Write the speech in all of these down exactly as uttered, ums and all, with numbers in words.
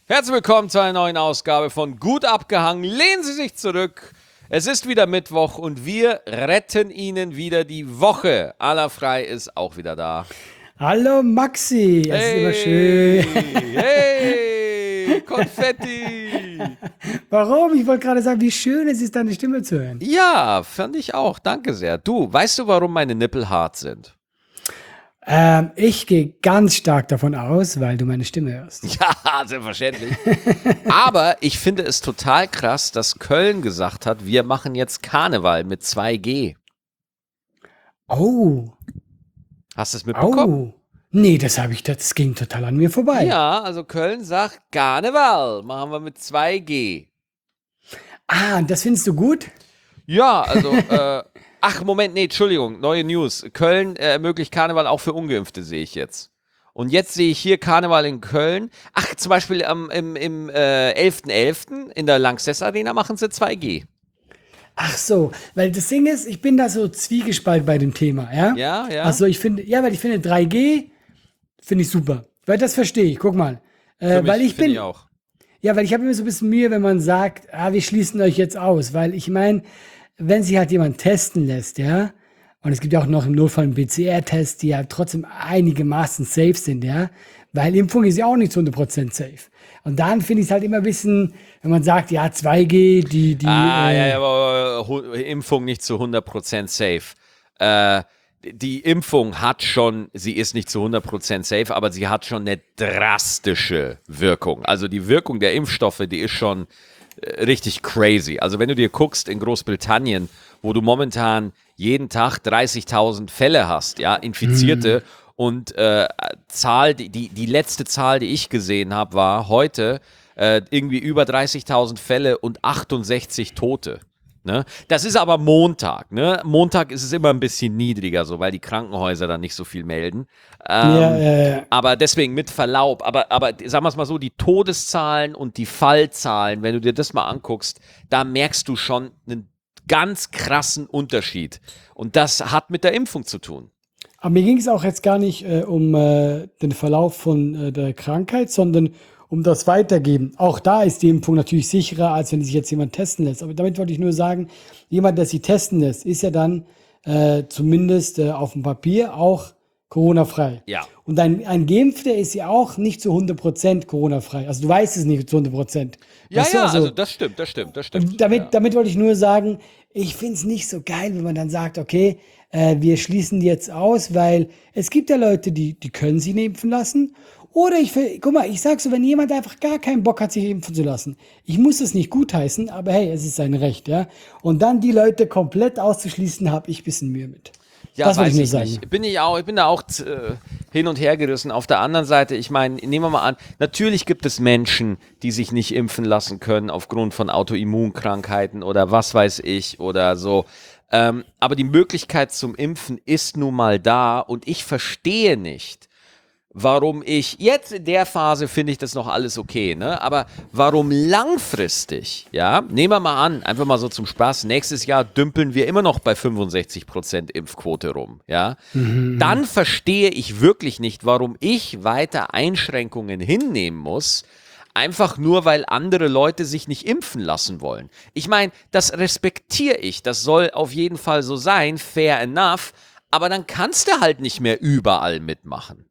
Herzlich willkommen zu einer neuen Ausgabe von Gut abgehangen. Lehnen Sie sich zurück. Es ist wieder Mittwoch und wir retten Ihnen wieder die Woche. Aller Frei ist auch wieder da. Hallo Maxi, es ist immer Hey, schön. hey, Konfetti. Warum? Ich wollte gerade sagen, wie schön es ist, deine Stimme zu hören. Ja, fand ich auch. Danke sehr. Du, weißt du, warum meine Nippel hart sind? Ähm, ich gehe ganz stark davon aus, weil du meine Stimme hörst. Ja, selbstverständlich. Aber ich finde es total krass, dass Köln gesagt hat, wir machen jetzt Karneval mit zwei G. Oh, Hast du es mitbekommen? oh. Nee, das habe ich, das ging total an mir vorbei. Ja, also Köln sagt Karneval, machen wir mit zwei G. Ah, und das findest du gut? Ja, also, äh, ach, Moment, nee, Entschuldigung, neue News. Köln äh, ermöglicht Karneval auch für Ungeimpfte, sehe ich jetzt. Und jetzt sehe ich hier Karneval in Köln. Ach, zum Beispiel am, im, im äh, elften elften in der Lanxess Arena machen sie zwei G. Ach so, weil das Ding ist, ich bin da so zwiegespalten bei dem Thema, ja? Ja, ja. Also ich finde, ja, weil ich finde drei G finde ich super. Weil das verstehe ich, guck mal. Für Äh, mich weil ich finde bin, ich auch. Ja, weil ich habe immer so ein bisschen Mühe, wenn man sagt, ah, wir schließen euch jetzt aus, weil ich meine, wenn sich halt jemand testen lässt, ja, und es gibt ja auch noch im Notfall einen P C R-Test, die ja trotzdem einigermaßen safe sind, ja, weil Impfung ist ja auch nicht zu hundert Prozent safe. Und dann finde ich es halt immer ein bisschen, wenn man sagt, ja, zwei G, die, die, Ah, ja, äh, ja, aber hu- Impfung nicht zu hundert Prozent safe. Äh, die Impfung hat schon, sie ist nicht zu hundert Prozent safe, aber sie hat schon eine drastische Wirkung. Also die Wirkung der Impfstoffe, die ist schon äh, richtig crazy. Also wenn du dir guckst in Großbritannien, wo du momentan jeden Tag dreißigtausend Fälle hast, ja, Infizierte und äh, Zahl, die, die, die letzte Zahl, die ich gesehen habe, war heute äh, irgendwie über dreißigtausend Fälle und achtundsechzig Tote. Ne? Das ist aber Montag. Ne? Montag ist es immer ein bisschen niedriger, so weil die Krankenhäuser dann nicht so viel melden. ja, Ähm, äh, aber deswegen mit Verlaub. Aber, aber sagen wir es mal so, die Todeszahlen und die Fallzahlen, wenn du dir das mal anguckst, da merkst du schon einen ganz krassen Unterschied. Und das hat mit der Impfung zu tun. aber mir ging es auch jetzt gar nicht äh, um äh, den Verlauf von äh, der Krankheit, sondern um das Weitergeben. Auch da ist die Impfung natürlich sicherer, als wenn sich jetzt jemand testen lässt. Aber damit wollte ich nur sagen, jemand, der sich testen lässt, ist ja dann äh, zumindest äh, auf dem Papier auch Corona-frei. Ja. Und ein, ein Geimpfter ist ja auch nicht zu hundert Prozent Corona-frei. Also du weißt es nicht zu hundert Prozent. Ja, Weißt du, ja, also, also das stimmt, das stimmt, das stimmt. und damit, Ja. damit wollte ich nur sagen, ich finde es nicht so geil, wenn man dann sagt, okay, äh, wir schließen die jetzt aus, weil es gibt ja Leute, die, die können sich nicht impfen lassen. Oder ich, will- guck mal, ich sag so, wenn jemand einfach gar keinen Bock hat, sich impfen zu lassen, ich muss es nicht gutheißen, aber hey, es ist sein Recht, ja. Und dann die Leute komplett auszuschließen, habe ich ein bisschen Mühe mit. Ja, Das wollte weiß ich nur ich sagen. nicht. Bin ich auch, ich bin da auch äh, hin und her gerissen. Auf der anderen Seite, ich meine, nehmen wir mal an, natürlich gibt es Menschen, die sich nicht impfen lassen können aufgrund von Autoimmunkrankheiten oder was weiß ich oder so. Ähm, aber die Möglichkeit zum Impfen ist nun mal da und ich verstehe nicht, warum ich, jetzt in der Phase finde ich das noch alles okay, ne? Aber warum langfristig, ja? Nehmen wir mal an, einfach mal so zum Spaß, nächstes Jahr dümpeln wir immer noch bei fünfundsechzig Prozent Impfquote rum, ja? Dann verstehe ich wirklich nicht, warum ich weiter Einschränkungen hinnehmen muss, einfach nur, weil andere Leute sich nicht impfen lassen wollen. Ich meine, das respektiere ich, das soll auf jeden Fall so sein, fair enough, aber dann kannst du halt nicht mehr überall mitmachen.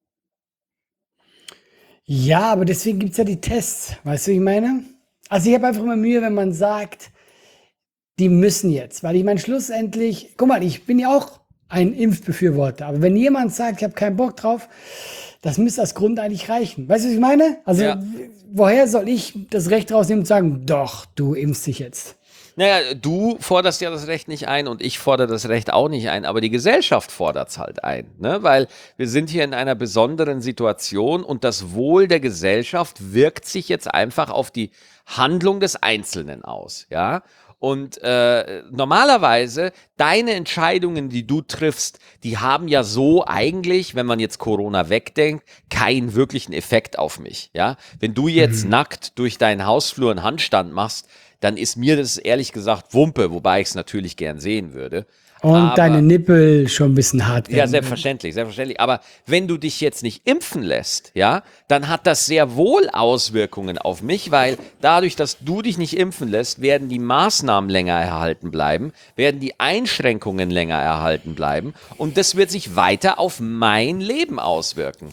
Ja, aber deswegen gibt es ja die Tests. Weißt du, wie ich meine? Also ich habe einfach immer Mühe, wenn man sagt, die müssen jetzt. Weil ich meine, schlussendlich, guck mal, ich bin ja auch ein Impfbefürworter. Aber wenn jemand sagt, ich habe keinen Bock drauf, das müsste als Grund eigentlich reichen. Weißt du, was ich meine? Also Ja. w- woher soll ich das Recht rausnehmen und sagen, doch, du impfst dich jetzt? Naja, du forderst ja das Recht nicht ein und ich fordere das Recht auch nicht ein, aber die Gesellschaft fordert es halt ein, ne? Weil wir sind hier in einer besonderen Situation und das Wohl der Gesellschaft wirkt sich jetzt einfach auf die Handlung des Einzelnen aus, ja? Und äh, normalerweise, deine Entscheidungen, die du triffst, die haben ja so eigentlich, wenn man jetzt Corona wegdenkt, keinen wirklichen Effekt auf mich. Ja? Wenn du jetzt nackt durch deinen Hausflur einen Handstand machst, dann ist mir das ehrlich gesagt Wumpe, wobei ich es natürlich gern sehen würde. Und deine Aber Nippel schon ein bisschen hart ja, werden. selbstverständlich, selbstverständlich. Aber wenn du dich jetzt nicht impfen lässt, ja, dann hat das sehr wohl Auswirkungen auf mich, weil dadurch, dass du dich nicht impfen lässt, werden die Maßnahmen länger erhalten bleiben, werden die Einschränkungen länger erhalten bleiben und das wird sich weiter auf mein Leben auswirken.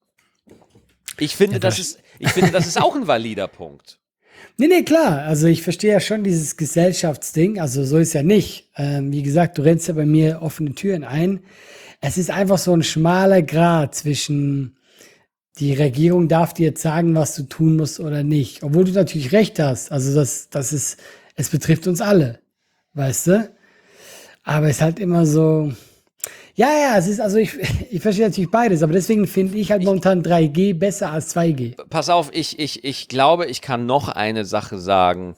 Ich finde, das ist, ich finde, das ist auch ein valider Punkt. Nee, nee, klar. Also ich verstehe ja schon dieses Gesellschaftsding. Also so ist ja nicht. Ähm, wie gesagt, du rennst ja bei mir offene Türen ein. Es ist einfach so ein schmaler Grat zwischen die Regierung darf dir jetzt sagen, was du tun musst oder nicht. Obwohl du natürlich recht hast. Also das, das ist, es betrifft uns alle. Weißt du? Aber es ist halt immer so. Ja, ja, es ist, also ich, ich verstehe natürlich beides, aber deswegen finde ich halt momentan drei G besser als zwei G. Pass auf, ich, ich, ich glaube, ich kann noch eine Sache sagen,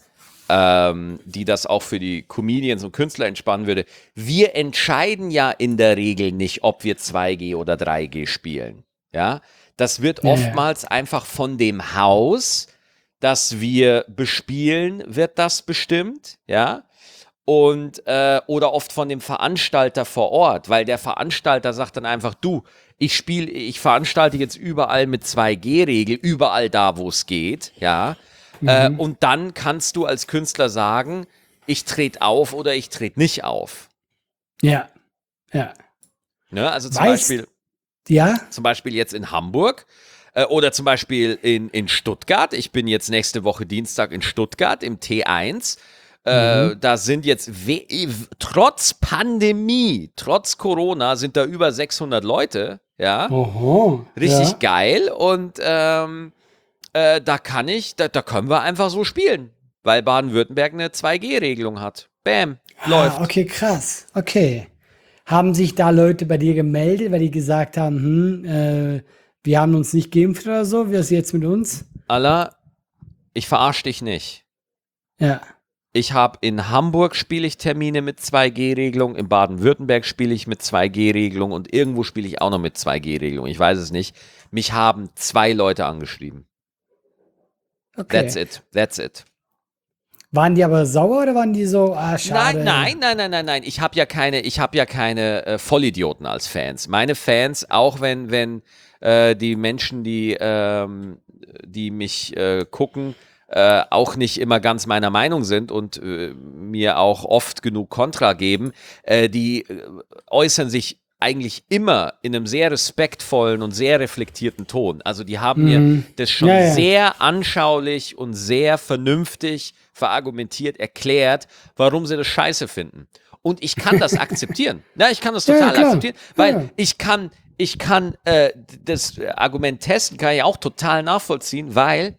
ähm, die das auch für die Comedians und Künstler entspannen würde. Wir entscheiden ja in der Regel nicht, ob wir zwei G oder drei G spielen. Ja, das wird Ja, ja. oftmals einfach von dem Haus, das wir bespielen, wird das bestimmt. Ja. Und äh, oder oft von dem Veranstalter vor Ort, weil der Veranstalter sagt dann einfach, du, ich spiele, ich veranstalte jetzt überall mit zwei G-Regel, überall da, wo es geht, ja. Äh, und dann kannst du als Künstler sagen, ich trete auf oder ich trete nicht auf. Ja, ja. Ne? Also zum Weißt- Beispiel, Ja, zum Beispiel jetzt in Hamburg äh, oder zum Beispiel in, in Stuttgart. Ich bin jetzt nächste Woche Dienstag in Stuttgart im T eins. Äh, da sind jetzt, we trotz Pandemie, trotz Corona, sind da über sechshundert Leute, ja, oho. richtig ja. geil und ähm, äh, da kann ich, da, da können wir einfach so spielen, weil Baden-Württemberg eine zwei G-Regelung hat. Bam, läuft. Ah, okay, krass. Okay. Haben sich da Leute bei dir gemeldet, weil die gesagt haben, hm, äh, wir haben uns nicht geimpft oder so, wie ist jetzt mit uns? Allah, ich verarsche dich nicht. Ja. Ich habe in Hamburg spiele ich Termine mit zwei G-Regelung, in Baden-Württemberg spiele ich mit zwei G-Regelung und irgendwo spiele ich auch noch mit zwei G-Regelung. Ich weiß es nicht. Mich haben zwei Leute angeschrieben. Okay. That's it. That's it. Waren die aber sauer oder waren die so, ah, schade? Nein, nein, nein, nein, nein, nein. Ich habe ja keine, ich habe ja keine äh, Vollidioten als Fans. Meine Fans, auch wenn, wenn äh, die Menschen, die, ähm, die mich äh, gucken, äh, auch nicht immer ganz meiner Meinung sind und äh, mir auch oft genug Kontra geben, äh, die äh, äußern sich eigentlich immer in einem sehr respektvollen und sehr reflektierten Ton. Also die haben mir das schon Ja, ja. sehr anschaulich und sehr vernünftig verargumentiert erklärt, warum sie das scheiße finden. Und ich kann das akzeptieren. Na, ich kann das Ja, ja, total klar. akzeptieren, weil Ja. ich kann, ich kann äh, das Argument testen, kann ich auch total nachvollziehen, weil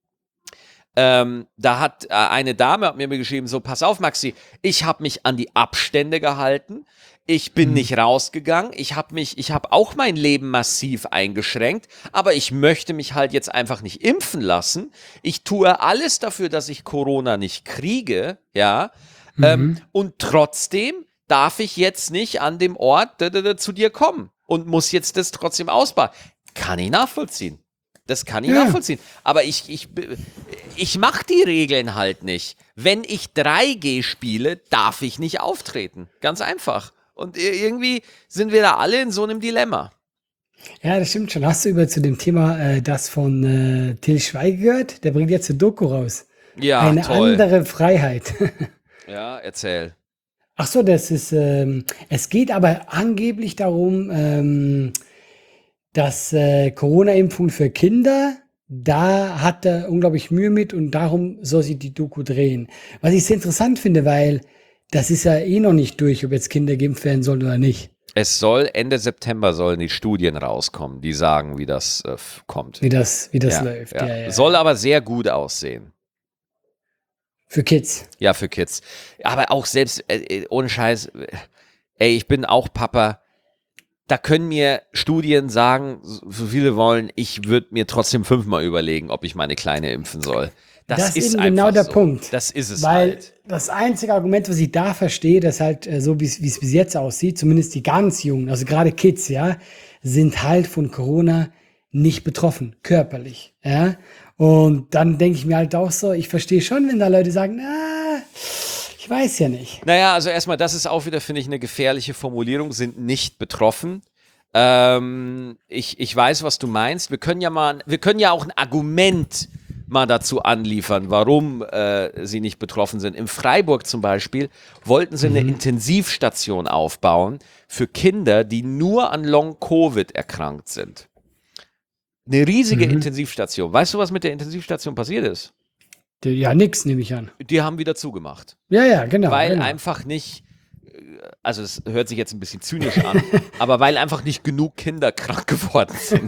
Ähm, da hat äh, eine Dame hat mir geschrieben, so, pass auf, Maxi, ich habe mich an die Abstände gehalten, ich bin nicht rausgegangen, ich habe mich, ich habe auch mein Leben massiv eingeschränkt, aber ich möchte mich halt jetzt einfach nicht impfen lassen. Ich tue alles dafür, dass ich Corona nicht kriege, ja, ähm, und trotzdem darf ich jetzt nicht an dem Ort da, da, da, zu dir kommen und muss jetzt das trotzdem ausbauen. Kann ich nachvollziehen. Das kann ich Ja. nachvollziehen. Aber ich, ich, ich mache die Regeln halt nicht. Wenn ich drei G spiele, darf ich nicht auftreten. Ganz einfach. Und irgendwie sind wir da alle in so einem Dilemma. Ja, das stimmt schon. Hast du über zu dem Thema äh, das von äh, Til Schweiger gehört? Der bringt jetzt eine Doku raus. Ja, Eine toll. andere Freiheit. Ja, erzähl. Ach so, das ist, ähm, es geht aber angeblich darum, ähm, dass äh, Corona-Impfung für Kinder, da hat er unglaublich Mühe mit und darum soll sie die Doku drehen. Was ich sehr interessant finde, weil das ist ja eh noch nicht durch, ob jetzt Kinder geimpft werden sollen oder nicht. Es soll Ende September sollen die Studien rauskommen, die sagen, wie das äh, f- kommt. Wie das, wie das Ja, läuft. ja. Ja, ja. Soll aber sehr gut aussehen. Für Kids. Ja, für Kids. Aber auch selbst, äh, äh, ohne Scheiß, äh, ey, ich bin auch Papa. Da können mir Studien sagen, so so viele wollen, ich würde mir trotzdem fünfmal überlegen, ob ich meine Kleine impfen soll. Das, Das ist ist eben einfach genau der so. Punkt. Das ist es Weil halt. das einzige Argument, was ich da verstehe, dass halt äh, so wie es wie es bis jetzt aussieht, zumindest die ganz Jungen, also gerade Kids, ja, sind halt von Corona nicht betroffen, körperlich, ja. Und dann denke ich mir halt auch so, ich verstehe schon, wenn da Leute sagen, ah, Ich weiß ja nicht. Naja, also erstmal, das ist auch wieder, finde ich, eine gefährliche Formulierung, sind nicht betroffen. Ähm, ich, ich weiß, was du meinst. Wir können ja mal, wir können ja auch ein Argument mal dazu anliefern, warum äh, sie nicht betroffen sind. In Freiburg zum Beispiel wollten sie eine Mhm. Intensivstation aufbauen für Kinder, die nur an Long-Covid erkrankt sind. Eine riesige Mhm. Intensivstation. Weißt du, was mit der Intensivstation passiert ist? Ja, nix, nehme ich an. Die haben wieder zugemacht. Ja, ja, genau. Weil genau. einfach nicht, also es hört sich jetzt ein bisschen zynisch an, aber weil einfach nicht genug Kinder krank geworden sind.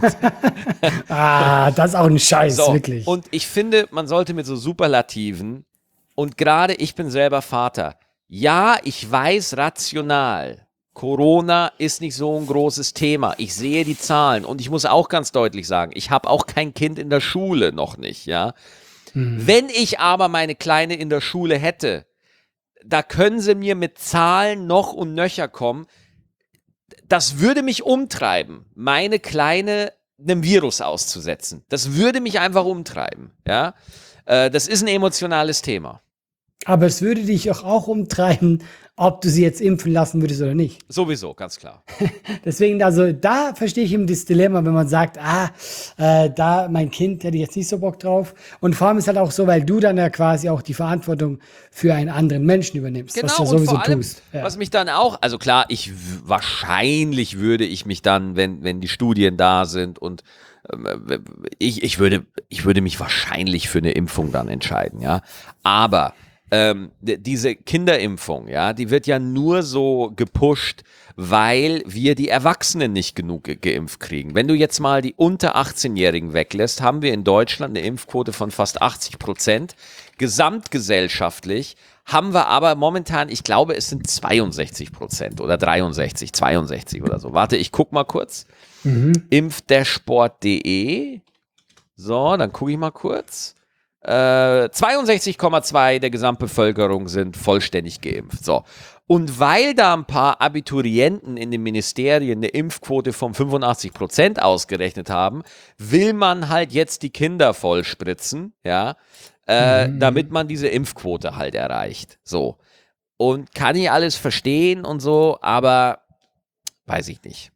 Ah, das ist auch ein Scheiß, So, wirklich. und ich finde, man sollte mit so Superlativen, und gerade ich bin selber Vater, ja, ich weiß rational, Corona ist nicht so ein großes Thema. Ich sehe die Zahlen und ich muss auch ganz deutlich sagen, ich habe auch kein Kind in der Schule, noch nicht, ja. Hm. Wenn ich aber meine Kleine in der Schule hätte, da können sie mir mit Zahlen noch und nöcher kommen. Das würde mich umtreiben, meine Kleine einem Virus auszusetzen. Das würde mich einfach umtreiben, ja. Äh, das ist ein emotionales Thema. Aber es würde dich auch, auch umtreiben, ob du sie jetzt impfen lassen würdest oder nicht. Sowieso, ganz klar. Deswegen, also da verstehe ich eben das Dilemma, wenn man sagt, ah, äh, da mein Kind hätte ich jetzt nicht so Bock drauf. Und vor allem ist halt auch so, weil du dann ja quasi auch die Verantwortung für einen anderen Menschen übernimmst, was du Genau, und sowieso vor allem, tust. Ja. was mich dann auch, also klar, ich w- wahrscheinlich würde ich mich dann, wenn, wenn die Studien da sind und ähm, ich, ich würde, ich würde mich wahrscheinlich für eine Impfung dann entscheiden, ja. Aber ähm, d- diese Kinderimpfung, ja, die wird ja nur so gepusht, weil wir die Erwachsenen nicht genug ge geimpft kriegen. Wenn du jetzt mal die unter achtzehn-Jährigen weglässt, haben wir in Deutschland eine Impfquote von fast achtzig Prozent. Gesamtgesellschaftlich haben wir aber momentan, ich glaube, es sind zweiundsechzig Prozent oder dreiundsechzig, zweiundsechzig oder so. Warte, ich guck mal kurz. Mhm. impfdashboard punkt de. So, dann gucke ich mal kurz. Äh, zweiundsechzig Komma zwei der Gesamtbevölkerung sind vollständig geimpft. So. Und weil da ein paar Abiturienten in den Ministerien eine Impfquote von fünfundachtzig Prozent ausgerechnet haben, will man halt jetzt die Kinder vollspritzen, ja, äh, Mhm. damit man diese Impfquote halt erreicht. So. Und kann ich alles verstehen und so, aber weiß ich nicht.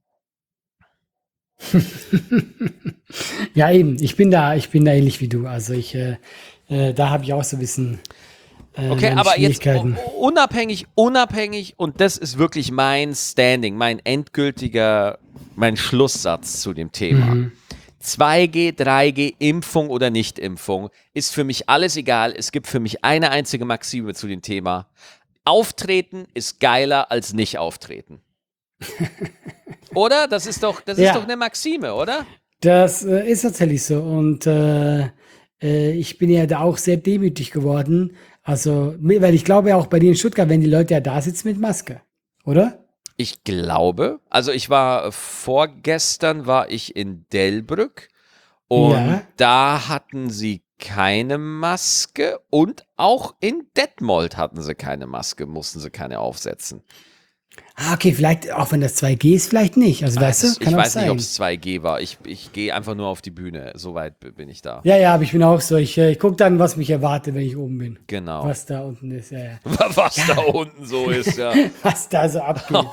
Ja, eben. Ich bin da, ich bin da ähnlich wie du. Also ich, äh, äh, da habe ich auch so ein bisschen äh, Okay, meine aber jetzt Schwierigkeiten. u- unabhängig, unabhängig, und das ist wirklich mein Standing, mein endgültiger, mein Schlusssatz zu dem Thema. Mhm. zwei G, drei G, Impfung oder Nicht-Impfung, ist für mich alles egal. Es gibt für mich eine einzige Maxime zu dem Thema. Auftreten ist geiler als nicht auftreten. Oder? Das ist doch, das ist Ja. doch eine Maxime, oder? Das äh, ist tatsächlich so. Und äh, äh, ich bin ja da auch sehr demütig geworden. Also, mi- weil ich glaube ja auch bei dir in Stuttgart, wenn die Leute ja da sitzen mit Maske, oder? Ich glaube, also ich war äh, vorgestern war ich in Delbrück und Ja. da hatten sie keine Maske und auch in Detmold hatten sie keine Maske, mussten sie keine aufsetzen. Ah, okay, vielleicht, auch wenn das zwei G ist, vielleicht nicht. Also, weißt Also du, ich kann auch weiß nicht, sein. ob es zwei G war. Ich, ich gehe einfach nur auf die Bühne. Soweit b- bin ich da. Ja, ja, aber ich bin auch so. Ich, äh, ich gucke dann, was mich erwartet, wenn ich oben bin. Genau. Was da unten ist, ja, ja. Was da unten so ist, ja. Was da so abgeht.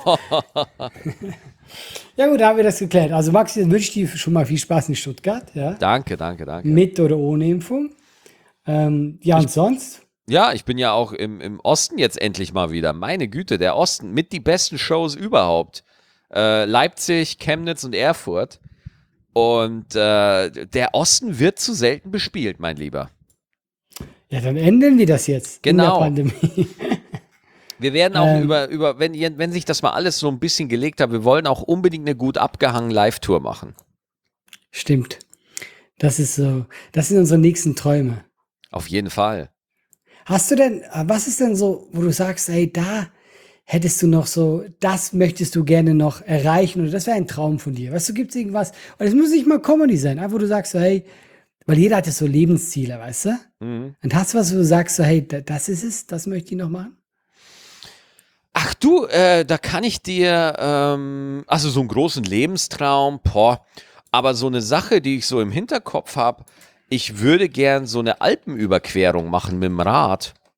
Ja gut, da haben wir das geklärt. Also Maxi, dann wünsche ich dir schon mal viel Spaß in Stuttgart, ja. Danke, danke, danke. Mit oder ohne Impfung. Ähm, ja, und sonst? Ja, ich bin ja auch im, im Osten jetzt endlich mal wieder. Meine Güte, der Osten mit die besten Shows überhaupt. Äh, Leipzig, Chemnitz und Erfurt. Und äh, der Osten wird zu selten bespielt, mein Lieber. Ja, dann ändern wir das jetzt Genau. in der Pandemie. Wir werden auch Ähm. über, über wenn, ihr- wenn sich das mal alles so ein bisschen gelegt hat, wir wollen auch unbedingt eine gut abgehangene Live-Tour machen. Stimmt. Das ist so. Das sind unsere nächsten Träume. Auf jeden Fall. Hast du denn, äh, was ist denn so, wo du sagst, ey, da hättest du noch so, das möchtest du gerne noch erreichen oder das wäre ein Traum von dir? Weißt du, gibt es irgendwas? Und es muss nicht mal Comedy sein, einfach wo du sagst, so, hey, weil jeder hat ja so Lebensziele, weißt du? Mhm. Und hast du was, wo du sagst, so, hey, da- das ist es, das möchte ich noch machen? Ach du, äh, da kann ich dir, ähm, also so einen großen Lebenstraum, boah, aber so eine Sache, die ich so im Hinterkopf habe, ich würde gern so eine Alpenüberquerung machen mit dem Rad.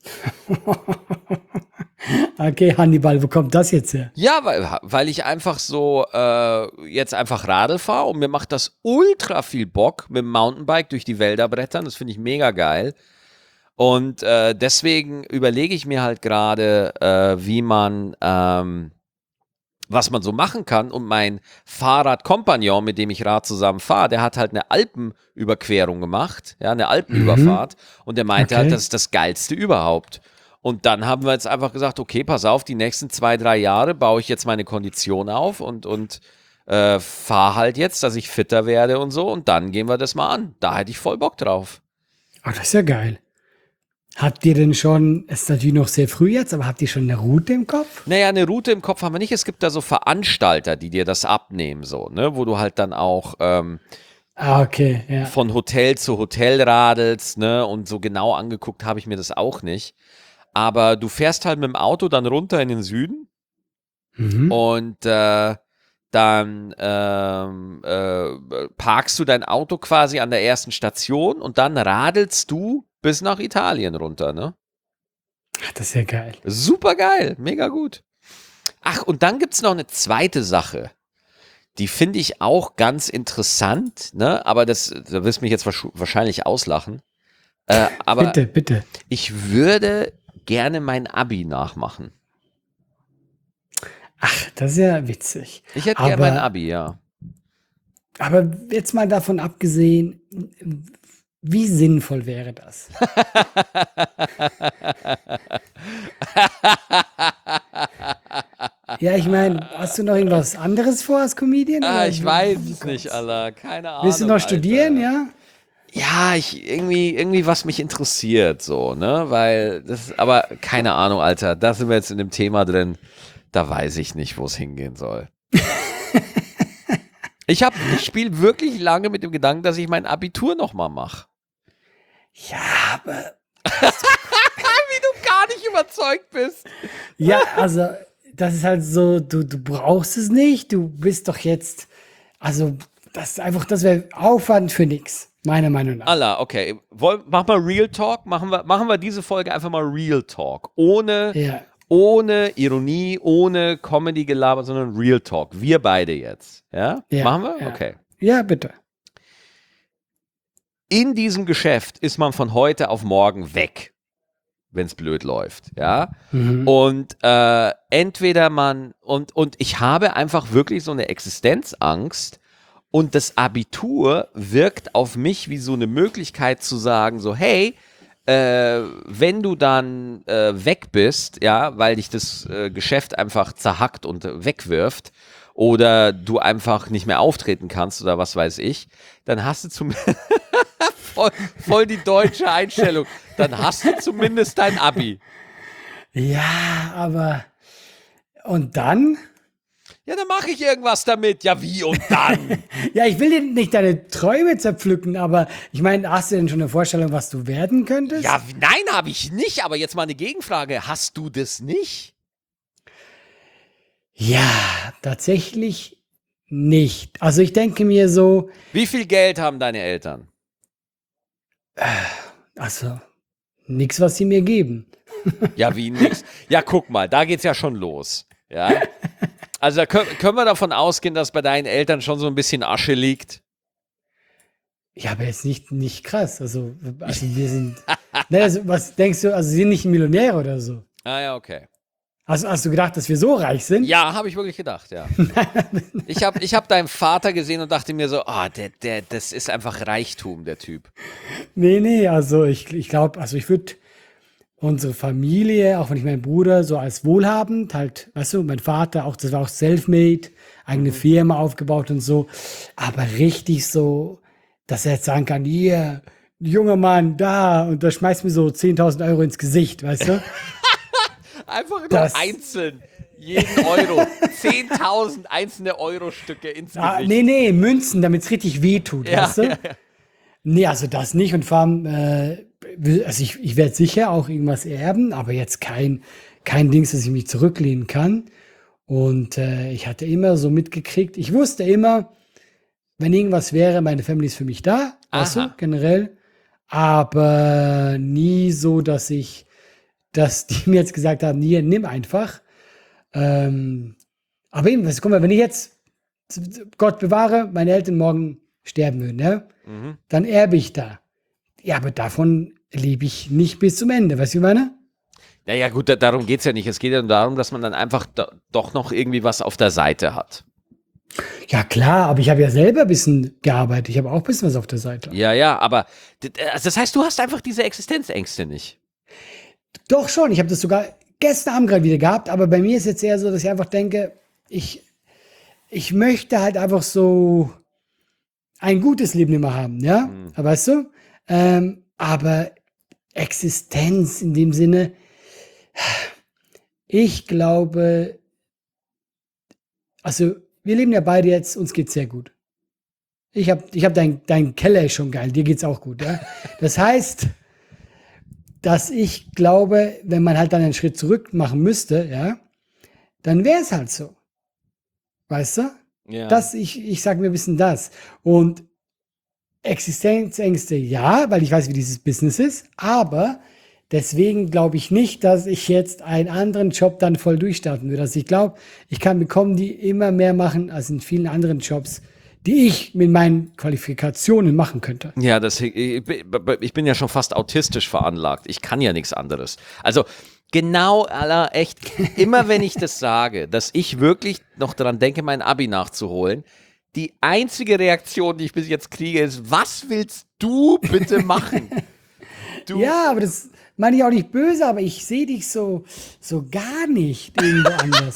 Okay, Hannibal, wo kommt das jetzt her? Ja, weil, weil ich einfach so äh, jetzt einfach Radl fahre und mir macht das ultra viel Bock mit dem Mountainbike durch die Wälder brettern. Das finde ich mega geil. Und äh, deswegen überlege ich mir halt gerade, äh, wie man, ähm, was man so machen kann. Und mein Fahrradkompagnon, mit dem ich Rad zusammen fahre, der hat halt eine Alpenüberquerung gemacht, ja, eine Alpenüberfahrt. Und der meinte halt, Okay. das ist das Geilste überhaupt. Und dann haben wir jetzt einfach gesagt, okay, pass auf, die nächsten zwei, drei Jahre baue ich jetzt meine Kondition auf und, und äh, fahre halt jetzt, dass ich fitter werde und so. Und dann gehen wir das mal an. Da hätte ich voll Bock drauf. Oh, das ist ja geil. Habt ihr denn schon, es ist natürlich noch sehr früh jetzt, aber habt ihr schon eine Route im Kopf? Naja, eine Route im Kopf haben wir nicht. Es gibt da so Veranstalter, die dir das abnehmen, so, ne? Wo du halt dann auch ähm, Ah, okay, ja. von Hotel zu Hotel radelst, ne? Und so genau angeguckt habe ich mir das auch nicht. Aber du fährst halt mit dem Auto dann runter in den Süden Mhm. und äh, dann ähm, äh, parkst du dein Auto quasi an der ersten Station und dann radelst du bis nach Italien runter, ne? Ach, das ist ja geil. Super geil, mega gut. Ach, und dann gibt es noch eine zweite Sache. Die finde ich auch ganz interessant, ne? Aber das, da wirst du mich jetzt wahrsch- wahrscheinlich auslachen. Äh, aber Bitte, bitte. ich würde gerne mein Abi nachmachen. Ach, das ist ja witzig. Ich hätte gerne mein Aber, Abi, ja. aber jetzt mal davon abgesehen, wie sinnvoll wäre das? Ja, ich meine, hast du noch irgendwas anderes vor als Comedian? Ah, Oder ich wie- weiß wie es nicht, kommt's? Alter. Keine Ahnung. Willst du noch studieren, Alter. ja? Ja, ich irgendwie, irgendwie was mich interessiert, so, ne? Weil das, aber keine Ahnung, Alter. Da sind wir jetzt in dem Thema drin. Da weiß ich nicht, wo es hingehen soll. Ich hab, ich spiele wirklich lange mit dem Gedanken, dass ich mein Abitur nochmal mache. Ja, aber Wie du gar nicht überzeugt bist. ja, also das ist halt so, du, du brauchst es nicht, du bist doch jetzt, also das ist einfach, das wäre Aufwand für nichts, meiner Meinung nach. Allah, okay. Woll, mach mal Real Talk. Machen wir, machen wir diese Folge einfach mal Real Talk. Ohne, Ja, ohne Ironie, ohne Comedy-Gelaber, sondern Real Talk. Wir beide jetzt. Ja? ja, Machen wir? ja. Okay. Ja, bitte. In diesem Geschäft ist man von heute auf morgen weg, wenn es blöd läuft, ja. Mhm. Und äh, entweder man, und, und ich habe einfach wirklich so eine Existenzangst und das Abitur wirkt auf mich wie so eine Möglichkeit zu sagen, so, hey, äh, wenn du dann äh, weg bist, ja, weil dich das äh, Geschäft einfach zerhackt und äh, wegwirft, oder du einfach nicht mehr auftreten kannst oder was weiß ich, dann hast du zum voll, voll die deutsche Einstellung. Dann hast du zumindest dein Abi. Ja, aber und dann? Ja, dann mache ich irgendwas damit. Ja, wie und dann? Ja, ich will dir nicht deine Träume zerpflücken, aber ich meine, hast du denn schon eine Vorstellung, was du werden könntest? Ja, wie- nein, habe ich nicht. Aber jetzt mal eine Gegenfrage. Hast du das nicht? Ja, tatsächlich nicht. Also ich denke mir so, Wie viel Geld haben deine Eltern? also nichts, was sie mir geben. Ja, wie nix. Ja, guck mal, da geht's ja schon los. Ja. Also da können, können wir davon ausgehen, dass bei deinen Eltern schon so ein bisschen Asche liegt. Ja, aber jetzt nicht, nicht krass. Also, also wir sind. Ne, also, was denkst du, also sie sind nicht Millionäre oder so? Ah ja, okay. Also hast du gedacht, dass wir so reich sind? Ja, habe ich wirklich gedacht, ja. Ich habe ich hab deinen Vater gesehen und dachte mir so, ah, der, der, das ist einfach Reichtum, der Typ. Nee, nee, also ich, ich glaube, also ich würde unsere Familie, auch wenn ich meinen Bruder so als wohlhabend, halt, weißt du, mein Vater, auch das war auch self-made, eigene Firma aufgebaut und so, aber richtig so, dass er jetzt sagen kann, hier, junger Mann, da, und da schmeißt mir so zehntausend Euro ins Gesicht, weißt du? Einfach nur Das- einzeln. Jeden Euro. zehntausend einzelne Euro-Stücke ins Ah, Gesicht. nee, nee, Münzen, damit es richtig wehtut, Ja, weißt du? ja, ja. Nee, also das nicht und vor allem, äh, will- also ich, ich werde sicher auch irgendwas erben, aber jetzt kein, kein Dings, dass ich mich zurücklehnen kann. Und äh, ich hatte immer so mitgekriegt, ich wusste immer, wenn irgendwas wäre, meine Family ist für mich da, weißt Aha. du, generell. Aber nie so, dass ich dass die mir jetzt gesagt haben, hier, nimm einfach. Ähm, aber eben, was, guck mal, wenn ich jetzt, Gott bewahre, meine Eltern morgen sterben würden, ja, Mhm. dann erbe ich da. Ja, aber davon lebe ich nicht bis zum Ende, weißt du, wie ich meine? Naja, gut, da, darum geht es ja nicht. Es geht ja darum, dass man dann einfach do, doch noch irgendwie was auf der Seite hat. Ja, klar, aber ich habe ja selber ein bisschen gearbeitet. Ich habe auch ein bisschen was auf der Seite. Ja, ja, aber d- also das heißt, du hast einfach diese Existenzängste nicht. Doch schon, ich habe das sogar gestern Abend gerade wieder gehabt, aber bei mir ist jetzt eher so, dass ich einfach denke, ich, ich möchte halt einfach so ein gutes Leben immer haben, ja? Mhm. Weißt du? Ähm, aber Existenz in dem Sinne, ich glaube, also wir leben ja beide jetzt, uns geht's sehr gut. Ich habe ich hab dein, dein Keller ist schon geil, dir geht's auch gut, ja? Das heißt, dass ich glaube, wenn man halt dann einen Schritt zurück machen müsste, ja, dann wäre es halt so. Weißt du? Ja. Das, ich, ich sage mir ein bisschen das. Und Existenzängste, ja, weil ich weiß, wie dieses Business ist, aber deswegen glaube ich nicht, dass ich jetzt einen anderen Job dann voll durchstarten würde. Also ich glaube, ich kann bekommen, die immer mehr machen als in vielen anderen Jobs, die ich mit meinen Qualifikationen machen könnte. Ja, das, ich, ich bin ja schon fast autistisch veranlagt. Ich kann ja nichts anderes. Also genau, Alter, echt, immer wenn ich das sage, dass ich wirklich noch daran denke, mein Abi nachzuholen, die einzige Reaktion, die ich bis jetzt kriege, ist, was willst du bitte machen? Du, Ja, aber das meine ich auch nicht böse, aber ich sehe dich so, so gar nicht irgendwo anders.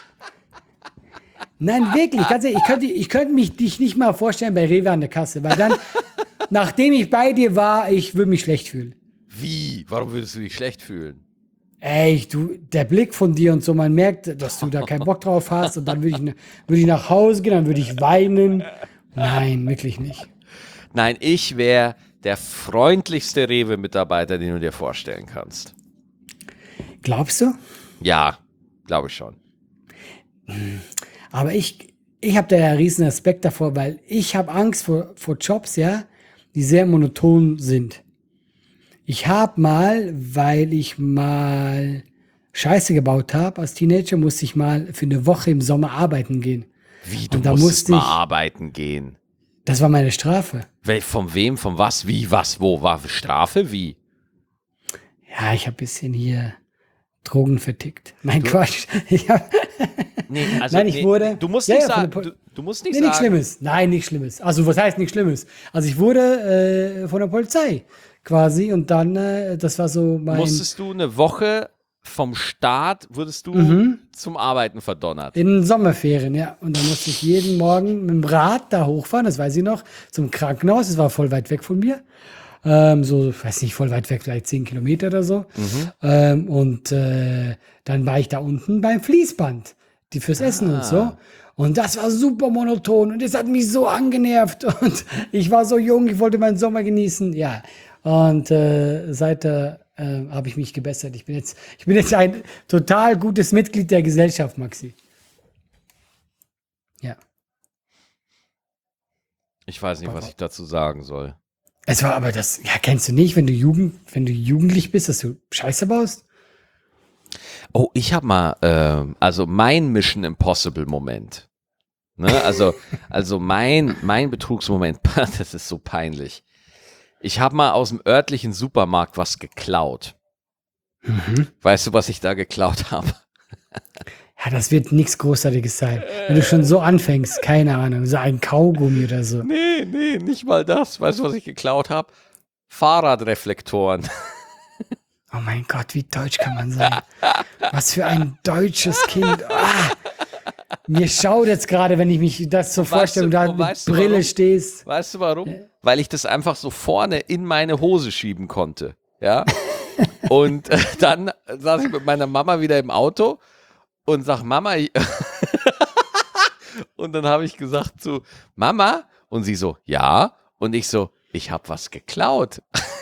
Nein, wirklich, ganz ehrlich, ich könnte, ich könnte mich dich nicht mal vorstellen bei Rewe an der Kasse, weil dann, nachdem ich bei dir war, ich würde mich schlecht fühlen. wie? Warum würdest du dich schlecht fühlen? Ey, du, der Blick von dir und so, man merkt, dass du da keinen Bock drauf hast und dann würde ich, ne- würde ich nach Hause gehen, dann würde ich weinen. Nein, wirklich nicht. Nein, ich wäre der freundlichste Rewe-Mitarbeiter, den du dir vorstellen kannst. Glaubst du? Ja, glaube ich schon. Aber ich, ich habe da ja riesen Respekt davor, weil ich habe Angst vor, vor Jobs, ja, die sehr monoton sind. Ich habe mal, weil ich mal Scheiße gebaut habe, als Teenager musste ich mal für eine Woche im Sommer arbeiten gehen. Wie, du Und da musstest musste mal ich- arbeiten gehen. Das war meine Strafe. Wel, von wem, von was, wie, was, wo, war Strafe, wie? Ja, ich habe ein bisschen hier Drogen vertickt. Nein, Quatsch. Ich hab, Nee, also, Nein, ich nee, wurde- Du musst Ja, nicht ja, von sagen, der du, Pol- du musst nicht nee, nichts sagen. Schlimmes. Nein, nichts Schlimmes. Also, was heißt nichts Schlimmes? Also, ich wurde äh, von der Polizei quasi und dann, äh, das war so mein... Musstest du eine Woche vom Start, wurdest du Mhm. zum Arbeiten verdonnert. In den Sommerferien, ja. Und dann musste ich jeden Morgen mit dem Rad da hochfahren, das weiß ich noch, zum Krankenhaus. Das war voll weit weg von mir. Ähm, so, ich weiß nicht, voll weit weg, vielleicht zehn Kilometer oder so. Ähm, und äh, dann war ich da unten beim Fließband, die fürs Essen und so. Und das war super monoton und das hat mich so angenervt. Und ich war so jung, ich wollte meinen Sommer genießen. Ja. Und äh, seither äh, habe ich mich gebessert. Ich bin jetzt, ich bin jetzt ein total gutes Mitglied der Gesellschaft, Maxi. Ja. Ich weiß nicht, was ich dazu sagen soll. Es war aber das, ja, kennst du nicht, wenn du Jugend, wenn du jugendlich bist, dass du Scheiße baust? Oh, ich habe mal, ähm, also mein Mission Impossible Moment. Ne? Also, also mein, mein Betrugsmoment, das ist so peinlich. Ich habe mal aus dem örtlichen Supermarkt was geklaut. Weißt du, was ich da geklaut habe? Ja, das wird nichts Großartiges sein. Wenn du schon so anfängst, keine Ahnung, so ein Kaugummi oder so. Nee, nee, nicht mal das. Weißt du, was ich geklaut habe? Fahrradreflektoren. Oh mein Gott, wie deutsch kann man sein? Was für ein deutsches Kind. Ah, mir schaut jetzt gerade, wenn ich mich das so vorstelle, du- da und mit weißt du, Brille warum? stehst. Weißt du warum? Weil ich das einfach so vorne in meine Hose schieben konnte. Ja. Und äh, dann saß ich mit meiner Mama wieder im Auto und sag, Mama, ich und dann habe ich gesagt zu Mama und sie so, ja. Und ich so, ich habe was geklaut.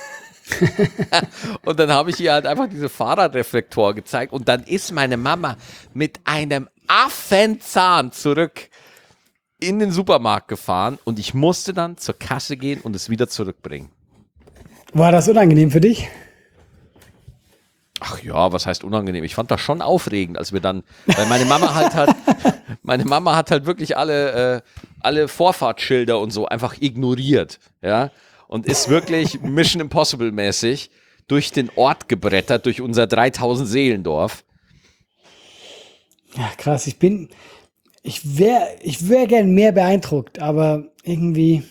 Und dann habe ich ihr halt einfach diese Fahrradreflektor gezeigt und dann ist meine Mama mit einem Affenzahn zurück in den Supermarkt gefahren und ich musste dann zur Kasse gehen und es wieder zurückbringen. War das unangenehm für dich? Ach Ach ja, was heißt unangenehm? Ich fand das schon aufregend, als wir dann, weil meine Mama halt hat, meine Mama hat halt wirklich alle, äh, alle Vorfahrtsschilder und so einfach ignoriert, ja, und ist wirklich Mission Impossible mäßig durch den Ort gebrettert, durch unser dreitausend Seelendorf. Ja, krass. Ich bin, ich wäre, ich wäre gern mehr beeindruckt, aber irgendwie,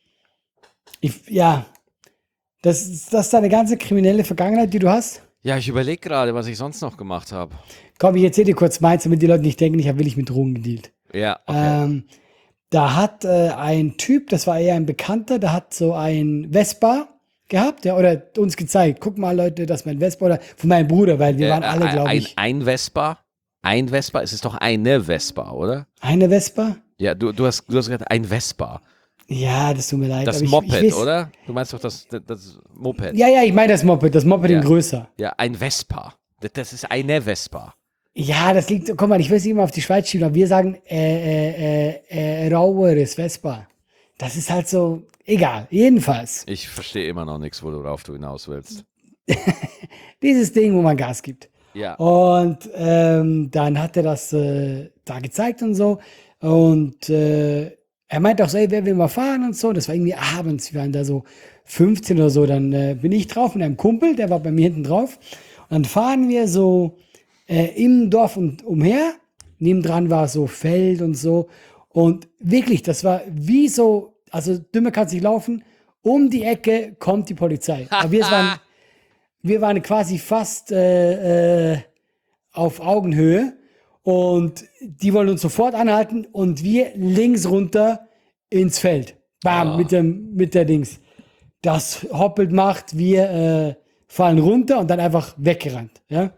ich, ja, das, ist- das ist deine ganze kriminelle Vergangenheit, die du hast. Ja, ich überlege gerade, was ich sonst noch gemacht habe. Komm, ich erzähle dir kurz meins, damit die Leute nicht denken, ich habe wirklich mit Drogen gedealt. Ja, okay. Ähm, da hat äh, ein Typ, das war eher ein Bekannter, der hat so ein Vespa gehabt, ja, oder uns gezeigt, guck mal Leute, das ist mein Vespa, oder von meinem Bruder, weil wir Äh, waren alle, ein, glaube ein, ich, ein Vespa? Ein Vespa? Es ist doch eine Vespa, oder? eine Vespa. Ja, du, du hast, du hast gesagt, ein Vespa. Ja, das tut mir leid. Das aber ich, Moped, ich weiß, oder? Du meinst doch das, das, das Moped. Ja, ja, ich meine das Moped, das Moped Ja. in größer. Ja, ein Vespa. Das, das ist eine Vespa. Ja, das liegt, guck mal, ich will es nicht immer auf die Schweiz schieben, aber wir sagen, äh, äh, äh, äh, raueres Vespa. Das ist halt so, egal, jedenfalls. Ich verstehe immer noch nichts, worauf du hinaus willst. Dieses Ding, wo man Gas gibt. Ja. Und ähm, dann hat er das äh, da gezeigt und so. Und äh, er meinte auch so, ey, wer will mal fahren und so. Das war irgendwie abends, wir waren da so fünfzehn oder so. Dann äh, bin ich drauf mit einem Kumpel, der war bei mir hinten drauf. Und dann fahren wir so äh, im Dorf und umher. Nebendran war so Feld und so. Und wirklich, das war wie so, also dümmer kann es nicht laufen. Um die Ecke kommt die Polizei. Aber wir waren, wir waren quasi fast äh, äh, auf Augenhöhe. Und die wollen uns sofort anhalten und wir links runter ins Feld. Bam, Ah. mit, dem, mit der Dings. Das hoppelt macht, wir äh, fallen runter und dann einfach weggerannt. Ja?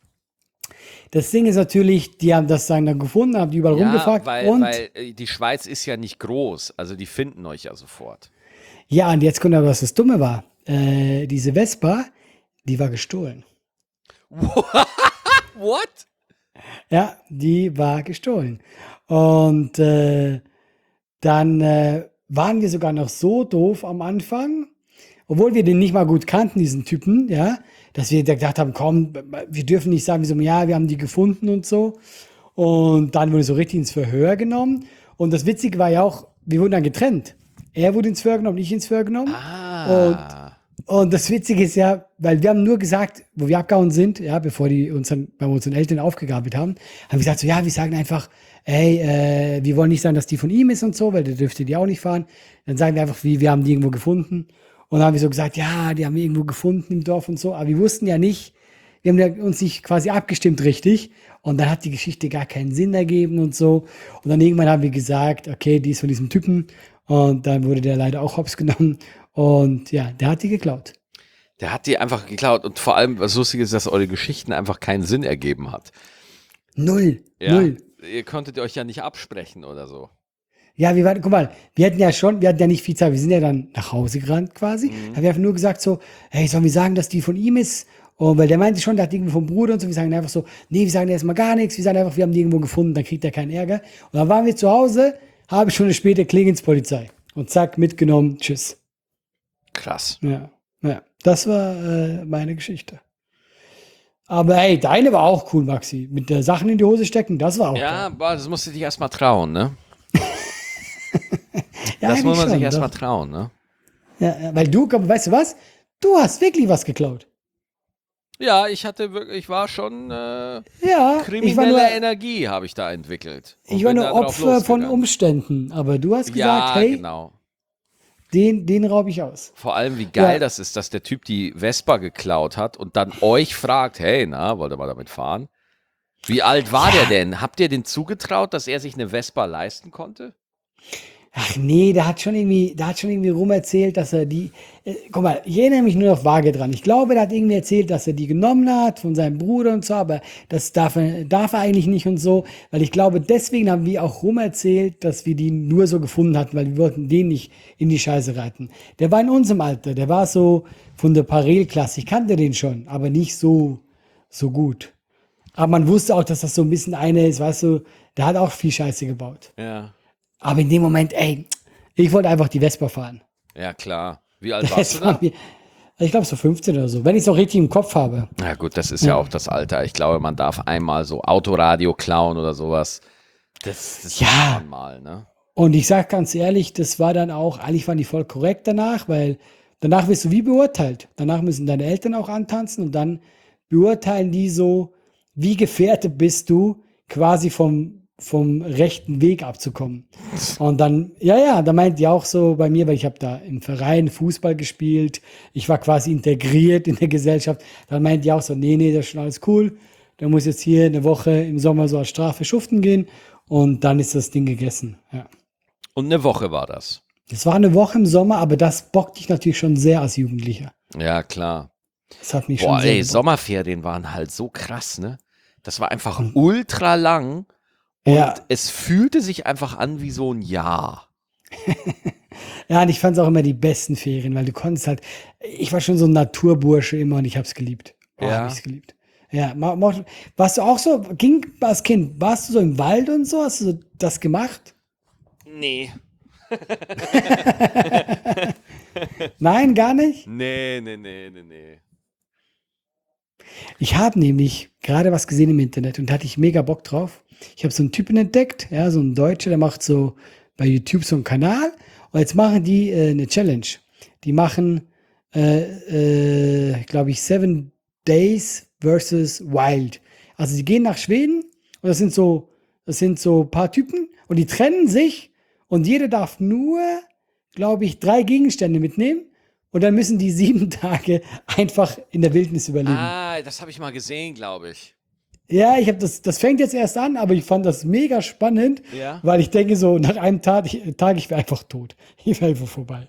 Das Ding ist natürlich, die haben das dann gefunden, haben die überall Ja, rumgefragt. weil, Und weil äh, die Schweiz ist ja nicht groß. Also die finden euch ja sofort. ja, und jetzt kommt aber, was das Dumme war. Äh, diese Vespa, die war gestohlen. What? Ja, die war gestohlen. Und äh, dann äh, waren wir sogar noch so doof am Anfang, obwohl wir den nicht mal gut kannten, diesen Typen, ja, dass wir gedacht haben, komm, wir dürfen nicht sagen, wie so, ja, wir haben die gefunden und so. Und dann wurde so richtig ins Verhör genommen. Und das Witzige war ja auch, wir wurden dann getrennt. Er wurde ins Verhör genommen, ich ins Verhör genommen. Ah. Und das Witzige ist ja, weil wir haben nur gesagt, wo wir abgehauen sind, ja, bevor die uns dann bei unseren Eltern aufgegabelt haben, haben wir gesagt so, ja, wir sagen einfach, ey, äh, wir wollen nicht sagen, dass die von ihm ist und so, weil der dürfte die auch nicht fahren. Dann sagen wir einfach, wie, wir haben die irgendwo gefunden. Und dann haben wir so gesagt, ja, die haben wir irgendwo gefunden im Dorf und so. Aber wir wussten ja nicht, wir haben ja uns nicht quasi abgestimmt richtig. Und dann hat die Geschichte gar keinen Sinn ergeben und so. Und dann irgendwann haben wir gesagt, okay, die ist von diesem Typen. Und dann wurde der leider auch hops genommen. Und ja, der hat die geklaut. Der hat die einfach geklaut. Und vor allem, was lustig ist, dass eure Geschichten einfach keinen Sinn ergeben hat. Null. Ja. Null. Ihr konntet euch ja nicht absprechen oder so. Ja, wir waren, guck mal, wir hatten ja schon, wir hatten ja nicht viel Zeit, wir sind ja dann nach Hause gerannt quasi. Haben wir einfach nur gesagt so, hey, sollen wir sagen, dass die von ihm ist? Und weil der meinte schon, der hat irgendwie vom Bruder und so, wir sagen einfach so, nee, wir sagen erstmal gar nichts, wir sagen einfach, wir haben die irgendwo gefunden, dann kriegt er keinen Ärger. Und dann waren wir zu Hause, halbe Stunde später klingelt's Polizei. Und zack, mitgenommen, tschüss. Krass. Ja, ja, das war äh, meine Geschichte. Aber hey, deine war auch cool, Maxi. Mit der Sachen in die Hose stecken, das war auch Ja, geil. aber das musst du dich erstmal trauen, ne? Ja, Das muss eigentlich man sich schon, erstmal doch. trauen, ne? Ja, ja, weil du, komm, weißt du was? Du hast wirklich was geklaut. Ja, ich hatte wirklich, ich war schon äh, Ja, ich war kriminelle nur, Energie habe ich da entwickelt. Und ich war bin nur da drauf Opfer von losgegangen. Umständen. Aber du hast gesagt, Ja, hey, genau. den, den raube ich aus. Vor allem, wie geil Ja. das ist, dass der Typ die Vespa geklaut hat und dann euch fragt, hey, na, wollt ihr mal damit fahren? Wie alt war der denn? Habt ihr den zugetraut, dass er sich eine Vespa leisten konnte? Ach nee, der hat schon irgendwie, der hat schon irgendwie rumerzählt, dass er die, äh, guck mal, ich erinnere mich nur noch vage dran. Ich glaube, der hat irgendwie erzählt, dass er die genommen hat von seinem Bruder und so, aber das darf er, darf er eigentlich nicht und so, weil ich glaube, deswegen haben wir auch rumerzählt, dass wir die nur so gefunden hatten, weil wir wollten den nicht in die Scheiße reiten. Der war in unserem Alter, der war so von der Parallelklasse. Ich kannte den schon, aber nicht so, so gut. Aber man wusste auch, dass das so ein bisschen einer ist, weißt du, der hat auch viel Scheiße gebaut. Ja. Aber in dem Moment, ey, ich wollte einfach die Vespa fahren. Ja, klar. Wie alt warst Das du war da? mir, Ich glaube so fünfzehn oder so, wenn ich es auch richtig im Kopf habe. Na gut, das ist ja. Ja. auch das Alter. Ich glaube, man darf einmal so Autoradio klauen oder sowas. Das, das Ja. macht man mal, ne? Und ich sage ganz ehrlich, das war dann auch, eigentlich waren die voll korrekt danach, weil danach wirst du wie beurteilt. Danach müssen deine Eltern auch antanzen und dann beurteilen die so, wie gefährdet bist du, quasi vom, vom rechten Weg abzukommen. Und dann, ja, ja, da meint die auch so bei mir, weil ich habe da im Verein Fußball gespielt, ich war quasi integriert in der Gesellschaft, dann meint die auch so, nee, nee, das ist schon alles cool, der muss jetzt hier eine Woche im Sommer so als Strafe schuften gehen und dann ist das Ding gegessen, ja. Und eine Woche war das. Das war eine Woche im Sommer, aber das bockt dich natürlich schon sehr als Jugendlicher. Ja, klar. Das hat mich Boah, schon sehr ey, gebockt. Sommerferien waren halt so krass, ne? Das war einfach ultra lang und Ja. es fühlte sich einfach an wie so ein Jahr. Ja, und ich fand es auch immer die besten Ferien, weil du konntest halt, ich war schon so ein Naturbursche immer und ich habe es geliebt. Oh, Ja. habe ich es geliebt. Ja, ma- ma- warst du auch so, ging als Kind, warst du so im Wald und so, hast du so das gemacht? Nee. Nein, gar nicht? Nee, nee, nee, nee, nee. Ich habe nämlich gerade was gesehen im Internet und da hatte ich mega Bock drauf. Ich habe so einen Typen entdeckt, ja, so einen Deutscher, der macht so bei YouTube so einen Kanal und jetzt machen die äh, eine Challenge. Die machen, äh, äh, glaube ich, Seven Days versus Wild. Also die gehen nach Schweden und das sind so, das sind so ein paar Typen und die trennen sich und jeder darf nur, glaube ich, drei Gegenstände mitnehmen und dann müssen die sieben Tage einfach in der Wildnis überleben. Ah, das habe ich mal gesehen, glaube ich. Ja, ich habe das, das fängt jetzt erst an, aber ich fand das mega spannend, Ja. weil ich denke so, nach einem Tag, ich, Tag, ich wäre einfach tot. Ich wäre einfach vorbei.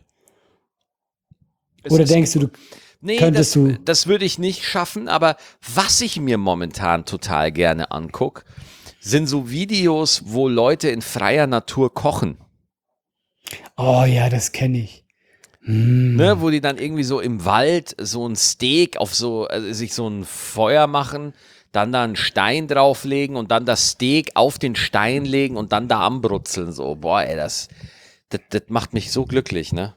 Es Oder ist- denkst du, du Nee, könntest das, du- das würde ich nicht schaffen, aber was ich mir momentan total gerne angucke, sind so Videos, wo Leute in freier Natur kochen. oh ja, das kenne ich. Ne, wo die dann irgendwie so im Wald so ein Steak auf so, also sich so ein Feuer machen, dann da einen Stein drauflegen und dann das Steak auf den Stein legen und dann da anbrutzeln. So, boah, ey, das, das, das macht mich so glücklich, ne?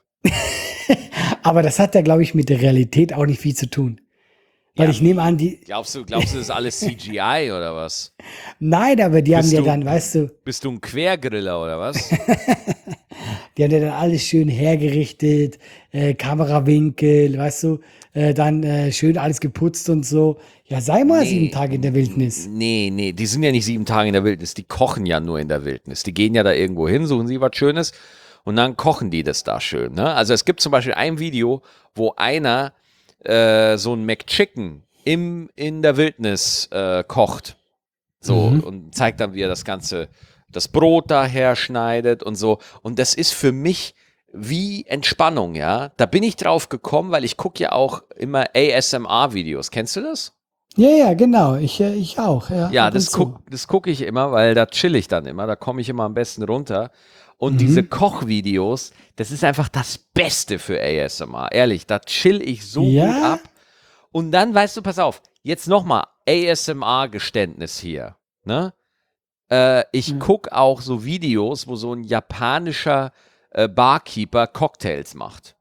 Aber das hat ja, glaube ich, mit der Realität auch nicht viel zu tun. Weil Ja, ich nehme an, die, Glaubst du, glaubst du, das ist alles C G I oder was? nein, aber die haben Bist ja du- dann, weißt du, Bist du ein Quergriller oder was? die haben ja dann alles schön hergerichtet, äh, Kamerawinkel, weißt du, äh, dann äh, schön alles geputzt und so. Ja, sei mal Nee. sieben Tage in der Wildnis. Nee, nee, die sind ja nicht sieben Tage in der Wildnis, die kochen ja nur in der Wildnis. Die gehen ja da irgendwo hin, suchen sie was Schönes und dann kochen die das da schön. Ne? Also es gibt zum Beispiel ein Video, wo einer äh, so ein McChicken im, in der Wildnis äh, kocht. So, und zeigt dann, wie er das Ganze, das Brot daher schneidet und so. Und das ist für mich wie Entspannung, ja. Da bin ich drauf gekommen, weil ich gucke ja auch immer A S M R-Videos. Kennst du das? Ja, ja, genau. Ich, äh, ich auch. Ja, Ja, ab das und zu. gucke das guck ich immer, weil da chill ich dann immer, da komme ich immer am besten runter. Und Mhm. diese Kochvideos, das ist einfach das Beste für A S M R. Ehrlich, da chill ich so Ja? gut ab. Und dann, weißt du, pass auf, jetzt nochmal A S M R-Geständnis hier. Ne? Äh, ich Mhm. gucke auch so Videos, wo so ein japanischer äh, Barkeeper Cocktails macht.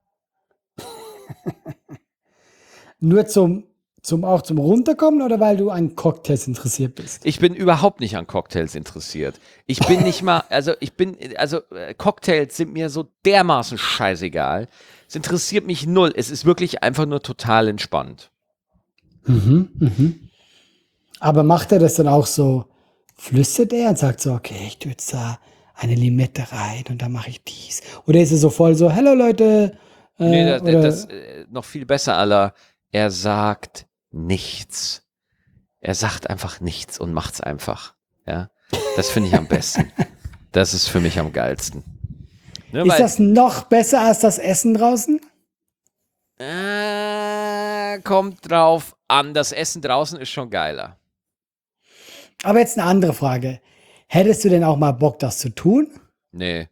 Nur zum, zum auch zum Runterkommen oder weil du an Cocktails interessiert bist? Ich bin überhaupt nicht an Cocktails interessiert. Ich bin nicht mal, also ich bin, also äh, Cocktails sind mir so dermaßen scheißegal. Es interessiert mich null. Es ist wirklich einfach nur total entspannt. Mhm, mhm. Aber macht er das dann auch so, flüstert er und sagt so, okay, ich tue jetzt da eine Limette rein und dann mache ich dies. Oder ist er so voll so, hello Leute. Äh, Nee, das, oder, das äh, noch viel besser, aller. Er sagt nichts. Er sagt einfach nichts und macht's einfach. Ja, das finde ich am besten. Das ist für mich am geilsten. Ne, ist weil- das noch besser als das Essen draußen? Äh, kommt drauf an. Das Essen draußen ist schon geiler. Aber jetzt eine andere Frage. Hättest du denn auch mal Bock, das zu tun? Nee.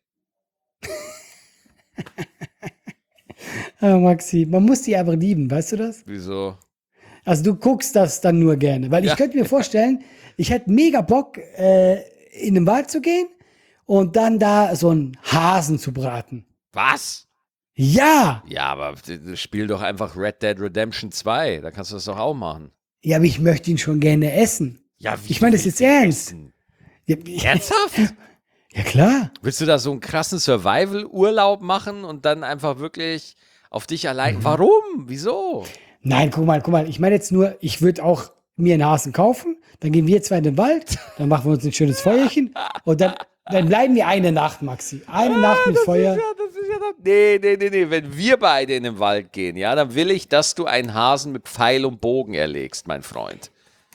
Ah, Maxi, man muss die einfach lieben, weißt du das? Wieso? Also du guckst das dann nur gerne. Weil ich Ja. könnte mir vorstellen, ich hätte mega Bock, äh, in den Wald zu gehen und dann da so einen Hasen zu braten. Was? Ja! Ja, aber d- d- spiel doch einfach Red Dead Redemption zwei. Da kannst du das doch auch machen. Ja, aber ich möchte ihn schon gerne essen. Ja, wie Ich du meine das willst jetzt ihn ernst. essen? Ja, Ernsthaft? ja, klar. Willst du da so einen krassen Survival-Urlaub machen und dann einfach wirklich auf dich allein? Mhm. Warum? Wieso? Nein, guck mal, guck mal. Ich meine jetzt nur, ich würde auch mir einen Hasen kaufen, dann gehen wir zwei in den Wald, dann machen wir uns ein schönes Feuerchen und dann, dann bleiben wir eine Nacht, Maxi. Eine Nacht mit Das Feuer. ist ja, das ist ja dann, nee, nee, nee, nee. Wenn wir beide in den Wald gehen, ja, dann will ich, dass du einen Hasen mit Pfeil und Bogen erlegst, mein Freund.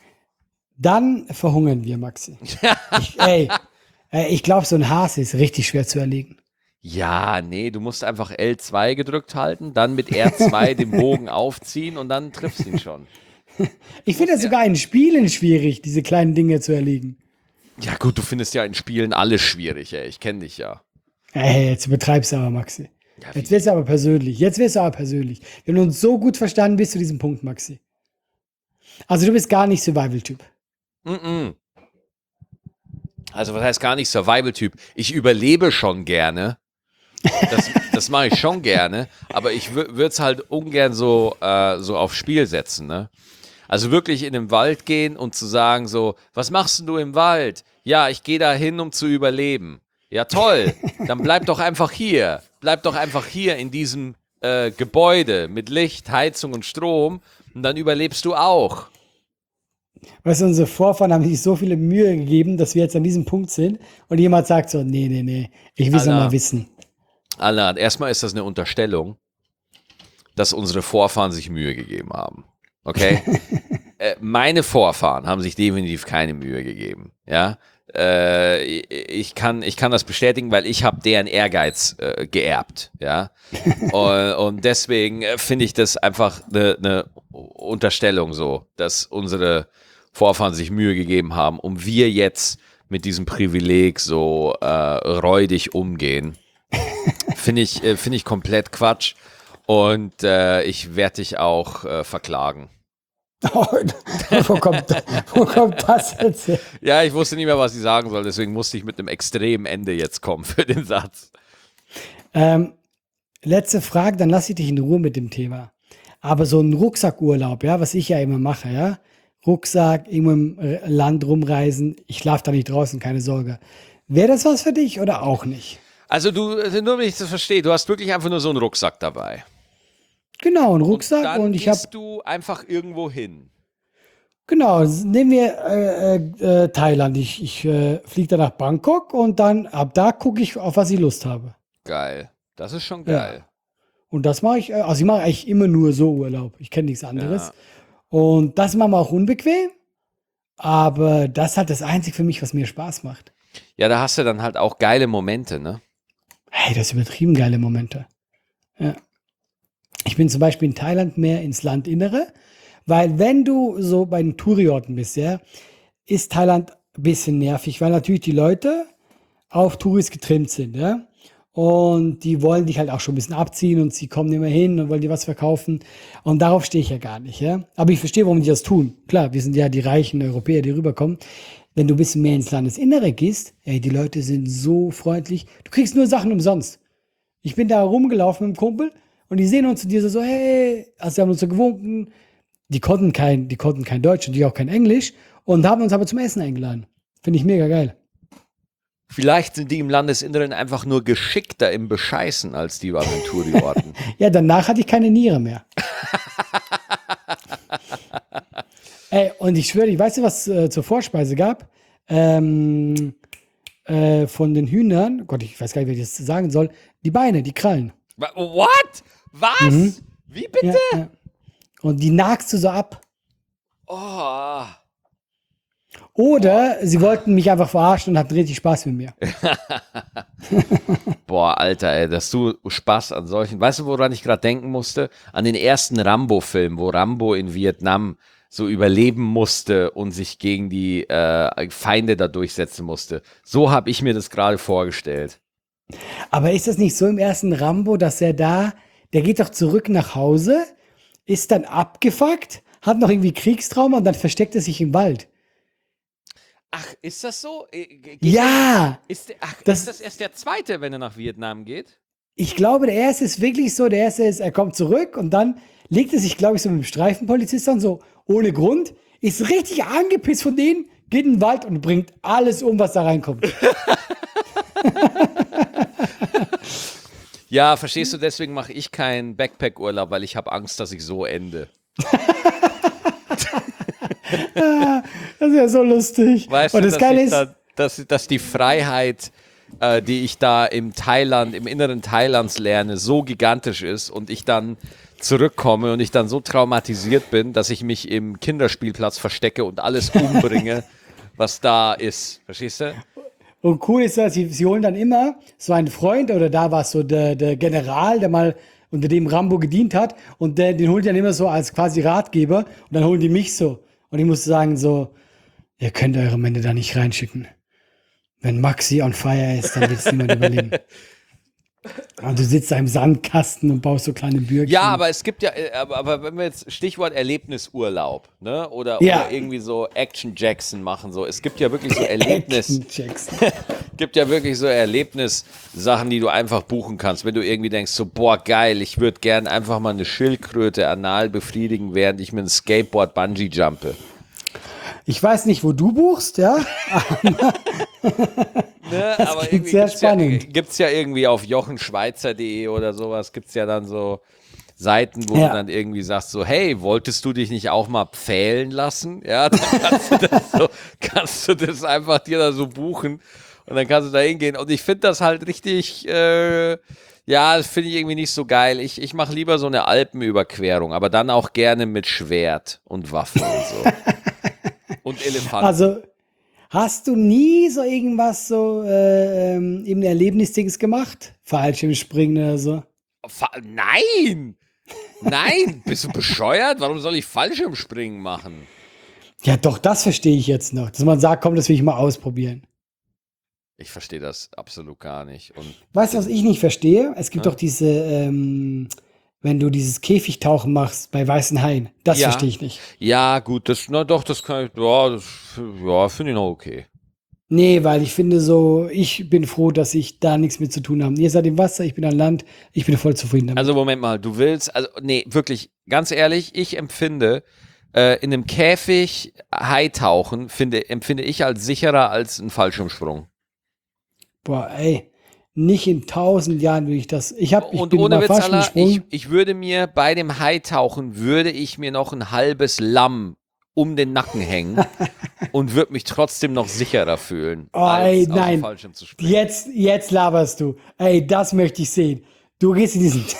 Dann verhungern wir, Maxi. Ich, ey, äh, ich glaube, so ein Hase ist richtig schwer zu erlegen. Ja, nee, du musst einfach L zwei gedrückt halten, dann mit R zwei den Bogen aufziehen und dann triffst du ihn schon. Ich finde das sogar in Spielen schwierig, diese kleinen Dinge zu erlegen. Ja gut, du findest ja in Spielen alles schwierig, ey. Ich kenne dich ja. Ey, jetzt übertreibst du aber, Maxi. Ja, wie? Jetzt wirst du aber persönlich. Jetzt wirst du aber persönlich. Wir haben uns so gut verstanden bis zu diesem Punkt, Maxi. Also du bist gar nicht Survival-Typ. Mm-mm. Also was heißt gar nicht Survival-Typ? Ich überlebe schon gerne. Das, das mache ich schon gerne, aber ich würde es halt ungern so, äh, so aufs Spiel setzen, ne? Also wirklich in den Wald gehen und zu sagen so, was machst denn du im Wald? Ja, ich gehe da hin, um zu überleben. Ja, toll. Dann bleib doch einfach hier. Bleib doch einfach hier in diesem äh, Gebäude mit Licht, Heizung und Strom und dann überlebst du auch. Weißt du, unsere Vorfahren haben sich so viele Mühe gegeben, dass wir jetzt an diesem Punkt sind und jemand sagt so, nee, nee, nee, ich will es noch Alter. mal wissen. Alan, erstmal ist das eine Unterstellung, dass unsere Vorfahren sich Mühe gegeben haben. Okay? äh, meine Vorfahren haben sich definitiv keine Mühe gegeben. Ja? Äh, ich, kann, ich kann das bestätigen, weil ich habe deren Ehrgeiz äh, geerbt. Ja? und, und deswegen äh, finde ich das einfach eine, eine Unterstellung so, dass unsere Vorfahren sich Mühe gegeben haben, um wir jetzt mit diesem Privileg so äh, räudig umgehen. Finde ich, äh, find ich komplett Quatsch. Und äh, ich werde dich auch äh, verklagen. Oh, wo, kommt, wo kommt das jetzt her? Ja, ich wusste nicht mehr, was ich sagen soll. Deswegen musste ich mit einem extremen Ende jetzt kommen für den Satz. Ähm, letzte Frage, dann lasse ich dich in Ruhe mit dem Thema. Aber so ein Rucksackurlaub, ja, was ich ja immer mache, ja, Rucksack, irgendwo im R- Land rumreisen, ich schlafe da nicht draußen, keine Sorge. Wäre das was für dich oder auch nicht? Also du, also nur wenn ich das verstehe, du hast wirklich einfach nur so einen Rucksack dabei. Genau, ein Und Rucksack dann und ich habe, gehst du einfach irgendwo hin. genau, s- nehmen wir äh, äh, äh, Thailand. Ich, ich äh, fliege da nach Bangkok und dann ab da gucke ich, auf was ich Lust habe. Geil. Das ist schon Ja. geil. Und das mache ich, äh, also ich mache eigentlich immer nur so Urlaub. Ich kenne nichts anderes. Ja. Und das machen wir auch unbequem, aber das ist halt das Einzige für mich, was mir Spaß macht. Ja, da hast du dann halt auch geile Momente, ne? Hey, das sind übertrieben geile Momente. Ja. Ich bin zum Beispiel in Thailand mehr ins Landinnere, weil wenn du so bei den Touri-Orten bist, ja, ist Thailand ein bisschen nervig, weil natürlich die Leute auf Touris getrimmt sind, ja. Und die wollen dich halt auch schon ein bisschen abziehen und sie kommen immer hin und wollen dir was verkaufen. Und darauf stehe ich ja gar nicht, ja. Aber ich verstehe, warum die das tun. Klar, wir sind ja die reichen Europäer, die rüberkommen. Wenn du ein bisschen mehr ins Landesinnere gehst, ey, die Leute sind so freundlich. Du kriegst nur Sachen umsonst. Ich bin da rumgelaufen mit dem Kumpel und die sehen uns zu dir so, so, hey, also sie haben uns so gewunken. Die konnten kein, die konnten kein Deutsch und die auch kein Englisch und haben uns aber zum Essen eingeladen. Finde ich mega geil. Vielleicht sind die im Landesinneren einfach nur geschickter im Bescheißen als die bei den Touri-Orten. Ja, danach hatte ich keine Niere mehr. Ey, und ich schwöre, ich weiß nicht, was äh, zur Vorspeise gab. Ähm, äh, von den Hühnern, Gott, ich weiß gar nicht, wie ich das sagen soll. Die Beine, die Krallen. Wa- What? Was? Wie bitte? Ja, ja. Und die nagst du so ab. Oh. Oder sie wollten mich einfach verarschen und hatten richtig Spaß mit mir. Boah, Alter, ey, dass du Spaß an solchen. Weißt du, woran ich gerade denken musste? An den ersten Rambo-Film, wo Rambo in Vietnam so überleben musste und sich gegen die äh, Feinde da durchsetzen musste. So habe ich mir das gerade vorgestellt. Aber ist das nicht so im ersten Rambo, dass er da, der geht doch zurück nach Hause, ist dann abgefuckt, hat noch irgendwie Kriegstrauma und dann versteckt er sich im Wald. Ach, ist das so? Äh, geht Ja! Ist, der- ach, Das- ist das erst der zweite, wenn er nach Vietnam geht? Ich glaube, der erste ist wirklich so, der erste ist, er kommt zurück und dann legt er sich, glaube ich, so mit dem Streifenpolizist an, so ohne Grund, ist richtig angepisst von denen, geht in den Wald und bringt alles um, was da reinkommt. Ja, verstehst du, deswegen mache ich keinen Backpack-Urlaub, weil ich habe Angst, dass ich so ende. Das ist ja so lustig. Weißt und du, das dass, Geile ich ist, da, dass, dass die Freiheit, äh, die ich da im Thailand, im inneren Thailands lerne, so gigantisch ist und ich dann zurückkomme und ich dann so traumatisiert bin, dass ich mich im Kinderspielplatz verstecke und alles umbringe, was da ist. Verstehst du? und cool ist, dass sie, sie holen dann immer so einen Freund, oder da war es so der, der General, der mal unter dem Rambo gedient hat, und der, den holt die dann immer so als quasi Ratgeber, und dann holen die mich so. Und ich muss sagen so, ihr könnt eure Männer da nicht reinschicken. Wenn Maxi on fire ist, dann wird es niemand überleben. Und du sitzt da im Sandkasten und baust so kleine Bürgchen. Ja, aber es gibt ja, äh, aber, aber wenn wir jetzt Stichwort Erlebnisurlaub, ne? Oder, Ja. oder irgendwie so Action Jackson machen, so. Es gibt ja wirklich so Erlebnis, Action Jackson. gibt ja wirklich so Erlebnissachen, die du einfach buchen kannst, wenn du irgendwie denkst, so, boah, geil, ich würde gern einfach mal eine Schildkröte anal befriedigen, während ich mit einem Skateboard Bungee jumpe. Ich weiß nicht, wo du buchst, ja? Ne? Das Aber klingt irgendwie sehr gibt's ja, spannend. gibt's ja irgendwie auf jochenschweizer punkt de oder sowas, gibt's ja dann so Seiten, wo Ja. du dann irgendwie sagst so, hey, wolltest du dich nicht auch mal pfählen lassen? Ja, dann kannst du das so, kannst du das einfach dir da so buchen und dann kannst du da hingehen. Und ich finde das halt richtig, äh, ja, das finde ich irgendwie nicht so geil. Ich, ich mache lieber so eine Alpenüberquerung, aber dann auch gerne mit Schwert und Waffen und so. Und Elefanten. Also, hast du nie so irgendwas so äh, ähm, eben Erlebnisdings gemacht? Fallschirmspringen oder so? Fa- Nein! Nein! Bist du bescheuert? Warum soll ich Fallschirmspringen machen? Ja, doch, das verstehe ich jetzt noch. Dass man sagt, komm, das will ich mal ausprobieren. Ich verstehe das absolut gar nicht. Und Weißt du, was ich nicht verstehe? Es gibt Ja. doch diese, ähm, wenn du dieses Käfigtauchen machst bei weißen Haien. Das Ja. verstehe ich nicht. ja, gut, das, na doch, das kann ich, ja, das, ja, finde ich noch okay. Nee, weil ich finde so, ich bin froh, dass ich da nichts mit zu tun habe. Ihr seid im Wasser, ich bin an Land, ich bin voll zufrieden damit. Also Moment mal, du willst, also nee, wirklich, ganz ehrlich, ich empfinde äh, in einem Käfig Haitauchen, finde, empfinde ich als sicherer als ein Fallschirmsprung. Boah, ey, nicht in tausend Jahren würde ich das. Ich hab, ich Und bin ohne mal Witz, fast Allah, ich, gesprungen. ich würde mir bei dem Haitauchen, würde ich mir noch ein halbes Lamm um den Nacken hängen und würde mich trotzdem noch sicherer fühlen, Oh, als ey, aus dem nein. Fallschirm zu springen. Jetzt, jetzt laberst du. Ey, das möchte ich sehen. Du gehst in diesen,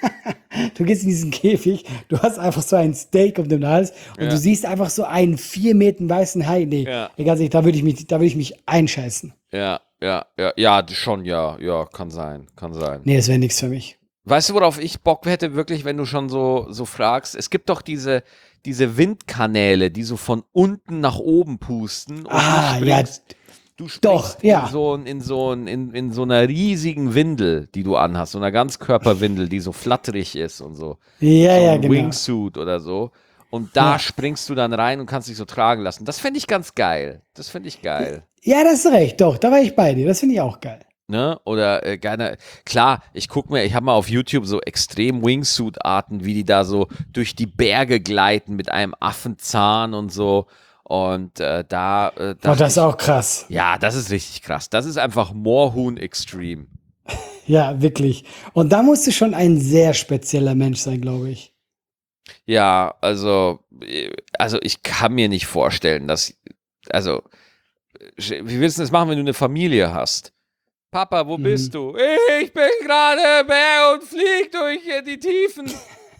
du gehst in diesen Käfig, du hast einfach so ein Steak um den Hals und Ja. du siehst einfach so einen vier Meter weißen Hai. Nee, Ja. ey, ganz ehrlich, da würde ich mich, da würde ich mich einscheißen. Ja, ja, ja, ja, schon, ja, ja, kann sein, kann sein. Nee, das wäre nichts für mich. Weißt du, worauf ich Bock hätte, wirklich, wenn du schon so, so fragst? Es gibt doch diese, diese Windkanäle, die so von unten nach oben pusten. Und Ah, du ja, springst, du springst doch, ja. in, so, ein- in, so, ein- in, in so einer riesigen Windel, die du anhast, so einer Ganzkörperwindel, die so flatterig ist und so. Ja, so ja, ein genau. Wingsuit oder so. Und da Ja. springst du dann rein und kannst dich so tragen lassen. Das fände ich ganz geil. Das finde ich geil. Ja, das ist recht, doch, da war ich bei dir. Das finde ich auch geil. Ne? Oder äh, gerne, klar, ich gucke mir, ich habe mal auf YouTube so extrem Wingsuit-Arten, wie die da so durch die Berge gleiten mit einem Affenzahn und so. Und äh, da, äh, Oh, dachte das ist ich, auch krass. ja, das ist richtig krass. Das ist einfach Moorhuhn Extreme. Ja, wirklich. Und da musst du schon ein sehr spezieller Mensch sein, glaube ich. Ja, also, äh, also ich kann mir nicht vorstellen, dass, also, äh, wie willst du das machen, wenn du eine Familie hast? Papa, wo Mhm. bist du? Ich bin gerade Bär und flieg durch äh, die Tiefen.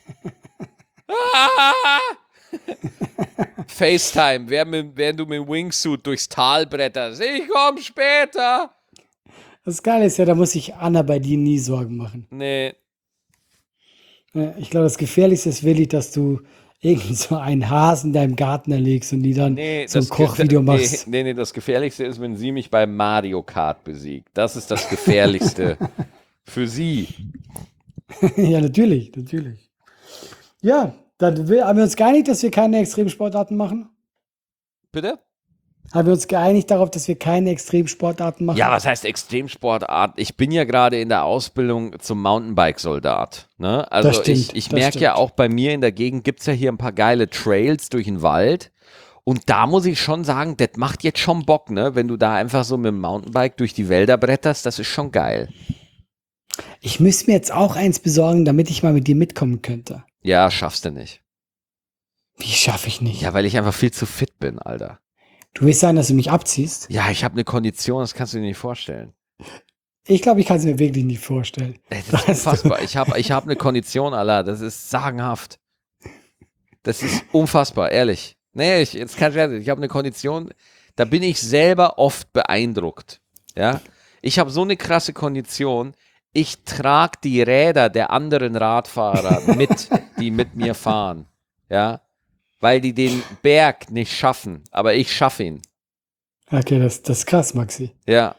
Ah! FaceTime, während, während du mit dem Wingsuit durchs Tal bretterst. Ich komm später. Das Geile ist ja, da muss sich Anna bei dir nie Sorgen machen. Nee, Ja, ich glaube, das Gefährlichste ist wirklich, dass du irgend so einen Hasen in deinem Garten erlegst und die dann nee, so ein das Ge- Kochvideo nee, machst. nee, nee, das Gefährlichste ist, wenn sie mich beim Mario Kart besiegt. Das ist das Gefährlichste für sie. Ja, natürlich, natürlich. Ja, dann will, haben wir uns geeinigt, dass wir keine Extremsportarten machen? Bitte? Haben wir uns geeinigt darauf, dass wir keine Extremsportarten machen? Ja, was heißt Extremsportart? Ich bin ja gerade in der Ausbildung zum Mountainbike-Soldat. Ne? Also Das stimmt, ich, ich das merke ja stimmt. auch bei mir in der Gegend gibt es ja hier ein paar geile Trails durch den Wald. Und da muss ich schon sagen, das macht jetzt schon Bock, ne? Wenn du da einfach so mit dem Mountainbike durch die Wälder bretterst, das ist schon geil. Ich müsste mir jetzt auch eins besorgen, damit ich mal mit dir mitkommen könnte. Ja, schaffst du nicht. Wie schaffe ich nicht? Ja, weil ich einfach viel zu fit bin, Alter. Du willst sagen, dass du mich abziehst? Ja, ich habe eine Kondition, das kannst du dir nicht vorstellen. Ich glaube, ich kann es mir wirklich nicht vorstellen. Ey, das ist unfassbar. Ich habe ich hab eine Kondition, Alter, das ist sagenhaft. Das ist unfassbar, ehrlich. Nee, ich, jetzt kann ich, ich habe eine Kondition, da bin ich selber oft beeindruckt. Ja, ich habe so eine krasse Kondition, ich trage die Räder der anderen Radfahrer mit, die mit mir fahren. Ja, weil die den Berg nicht schaffen, aber ich schaffe ihn. Okay, das, das ist krass, Maxi. Ja,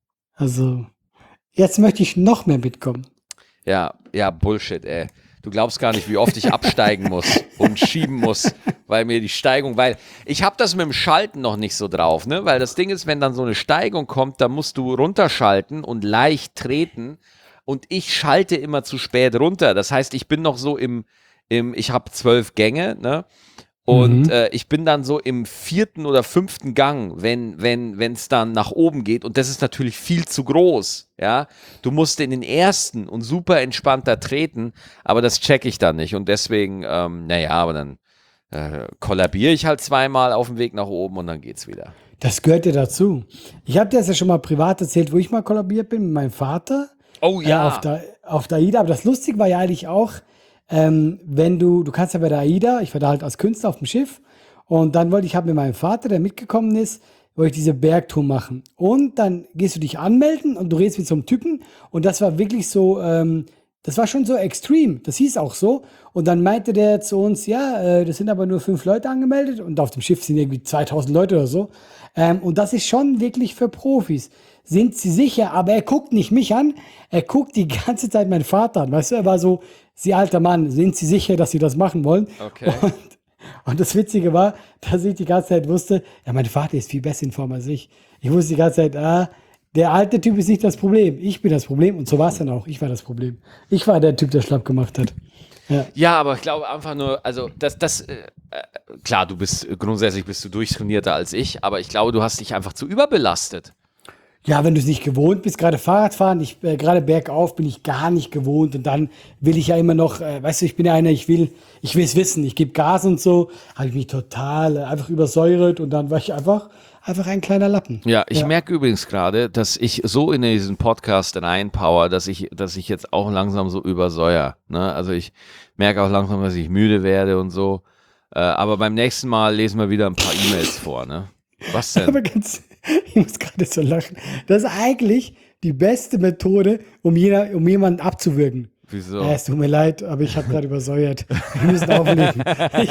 Also, jetzt möchte ich noch mehr mitkommen. ja, ja, Bullshit, ey. Du glaubst gar nicht, wie oft ich absteigen muss und schieben muss, weil mir die Steigung, weil ich habe das mit dem Schalten noch nicht so drauf, ne? Weil das Ding ist, wenn dann so eine Steigung kommt, dann musst du runterschalten und leicht treten und ich schalte immer zu spät runter. Das heißt, ich bin noch so im, im ich habe zwölf Gänge, ne? Und Mhm. äh, ich bin dann so im vierten oder fünften Gang, wenn wenn wenn es dann nach oben geht. Und das ist natürlich viel zu groß. Ja, du musst in den ersten und super entspannter treten, aber das check ich dann nicht. Und deswegen, ähm, naja, aber dann äh, kollabiere ich halt zweimal auf dem Weg nach oben und dann geht's wieder. Das gehört ja dazu. Ich habe dir das ja schon mal privat erzählt, wo ich mal kollabiert bin mit meinem Vater. Oh Äh, auf, der, auf der AIDA. Aber das Lustige war ja eigentlich auch, ähm, wenn du, du kannst ja bei der AIDA, ich war da halt als Künstler auf dem Schiff und dann wollte ich halt mit meinem Vater, der mitgekommen ist, wollte ich diese Bergtour machen. Und dann gehst du dich anmelden und du redest mit so einem Typen und das war wirklich so, ähm, das war schon so extrem, das hieß auch so. Und dann meinte der zu uns, ja, äh, das sind aber nur fünf Leute angemeldet und auf dem Schiff sind irgendwie zweitausend Leute oder so. Ähm, und das ist schon wirklich für Profis. Sind Sie sicher? Aber er guckt nicht mich an, er guckt die ganze Zeit meinen Vater an. Weißt du, er war so, Sie alter Mann, sind Sie sicher, dass Sie das machen wollen? Okay. Und, und das Witzige war, dass ich die ganze Zeit wusste, ja, mein Vater ist viel besser informiert als ich. Ich wusste die ganze Zeit, ah, der alte Typ ist nicht das Problem, ich bin das Problem. Und so war es dann auch, ich war das Problem. Ich war der Typ, der schlapp gemacht hat. Ja. Ja, aber ich glaube einfach nur, also das, das, äh, äh, klar, du bist grundsätzlich bist du durchtrainierter als ich, aber ich glaube, du hast dich einfach zu überbelastet. Ja, wenn du es nicht gewohnt bist, gerade Fahrradfahren, ich, äh, gerade bergauf bin ich gar nicht gewohnt und dann will ich ja immer noch, äh, weißt du, ich bin ja einer, ich will, ich will es wissen, ich gebe Gas und so, habe ich mich total äh, einfach übersäuert und dann war ich einfach, einfach ein kleiner Lappen. Ja, ich merke übrigens gerade, dass ich so in diesen Podcast reinpower, dass ich, dass ich jetzt auch langsam so übersäuer. Ne? Also ich merke auch langsam, dass ich müde werde und so. Äh, aber beim nächsten Mal lesen wir wieder ein paar E-Mails vor, ne? Was denn? Aber ganz, ich muss gerade so lachen. Das ist eigentlich die beste Methode, um, jeder, um jemanden abzuwürgen. Wieso? Ja, es tut mir leid, aber ich habe gerade übersäuert. Wir müssen auflegen. Ich,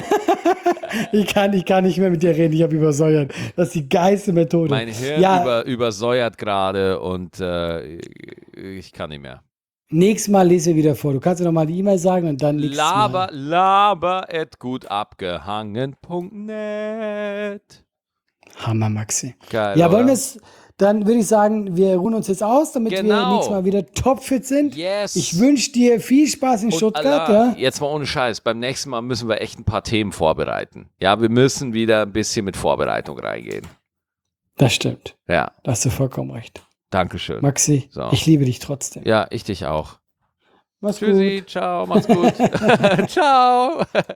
ich, kann, ich kann nicht mehr mit dir reden, ich habe übersäuert. Das ist die geilste Methode. Mein Hirn ja, über, übersäuert gerade und äh, ich kann nicht mehr. nächstes Mal lese ich wieder vor. Du kannst ja nochmal die E-Mail sagen und dann nächstes Laber, Mal. laber at gutabgehangen punkt net. Hammer, Maxi. Geil, Ja, wollen oder? wir es, dann würde ich sagen, wir ruhen uns jetzt aus, damit wir Genau. nächstes Mal wieder topfit sind. Yes. Ich wünsche dir viel Spaß in Und Stuttgart. Allah, Ja? jetzt mal ohne Scheiß, beim nächsten Mal müssen wir echt ein paar Themen vorbereiten. Ja, wir müssen wieder ein bisschen mit Vorbereitung reingehen. Das stimmt. Ja, Da hast du vollkommen recht. Dankeschön. Maxi, So. ich liebe dich trotzdem. Ja, ich dich auch. Mach's Tschüssi, gut. ciao, mach's gut. Ciao.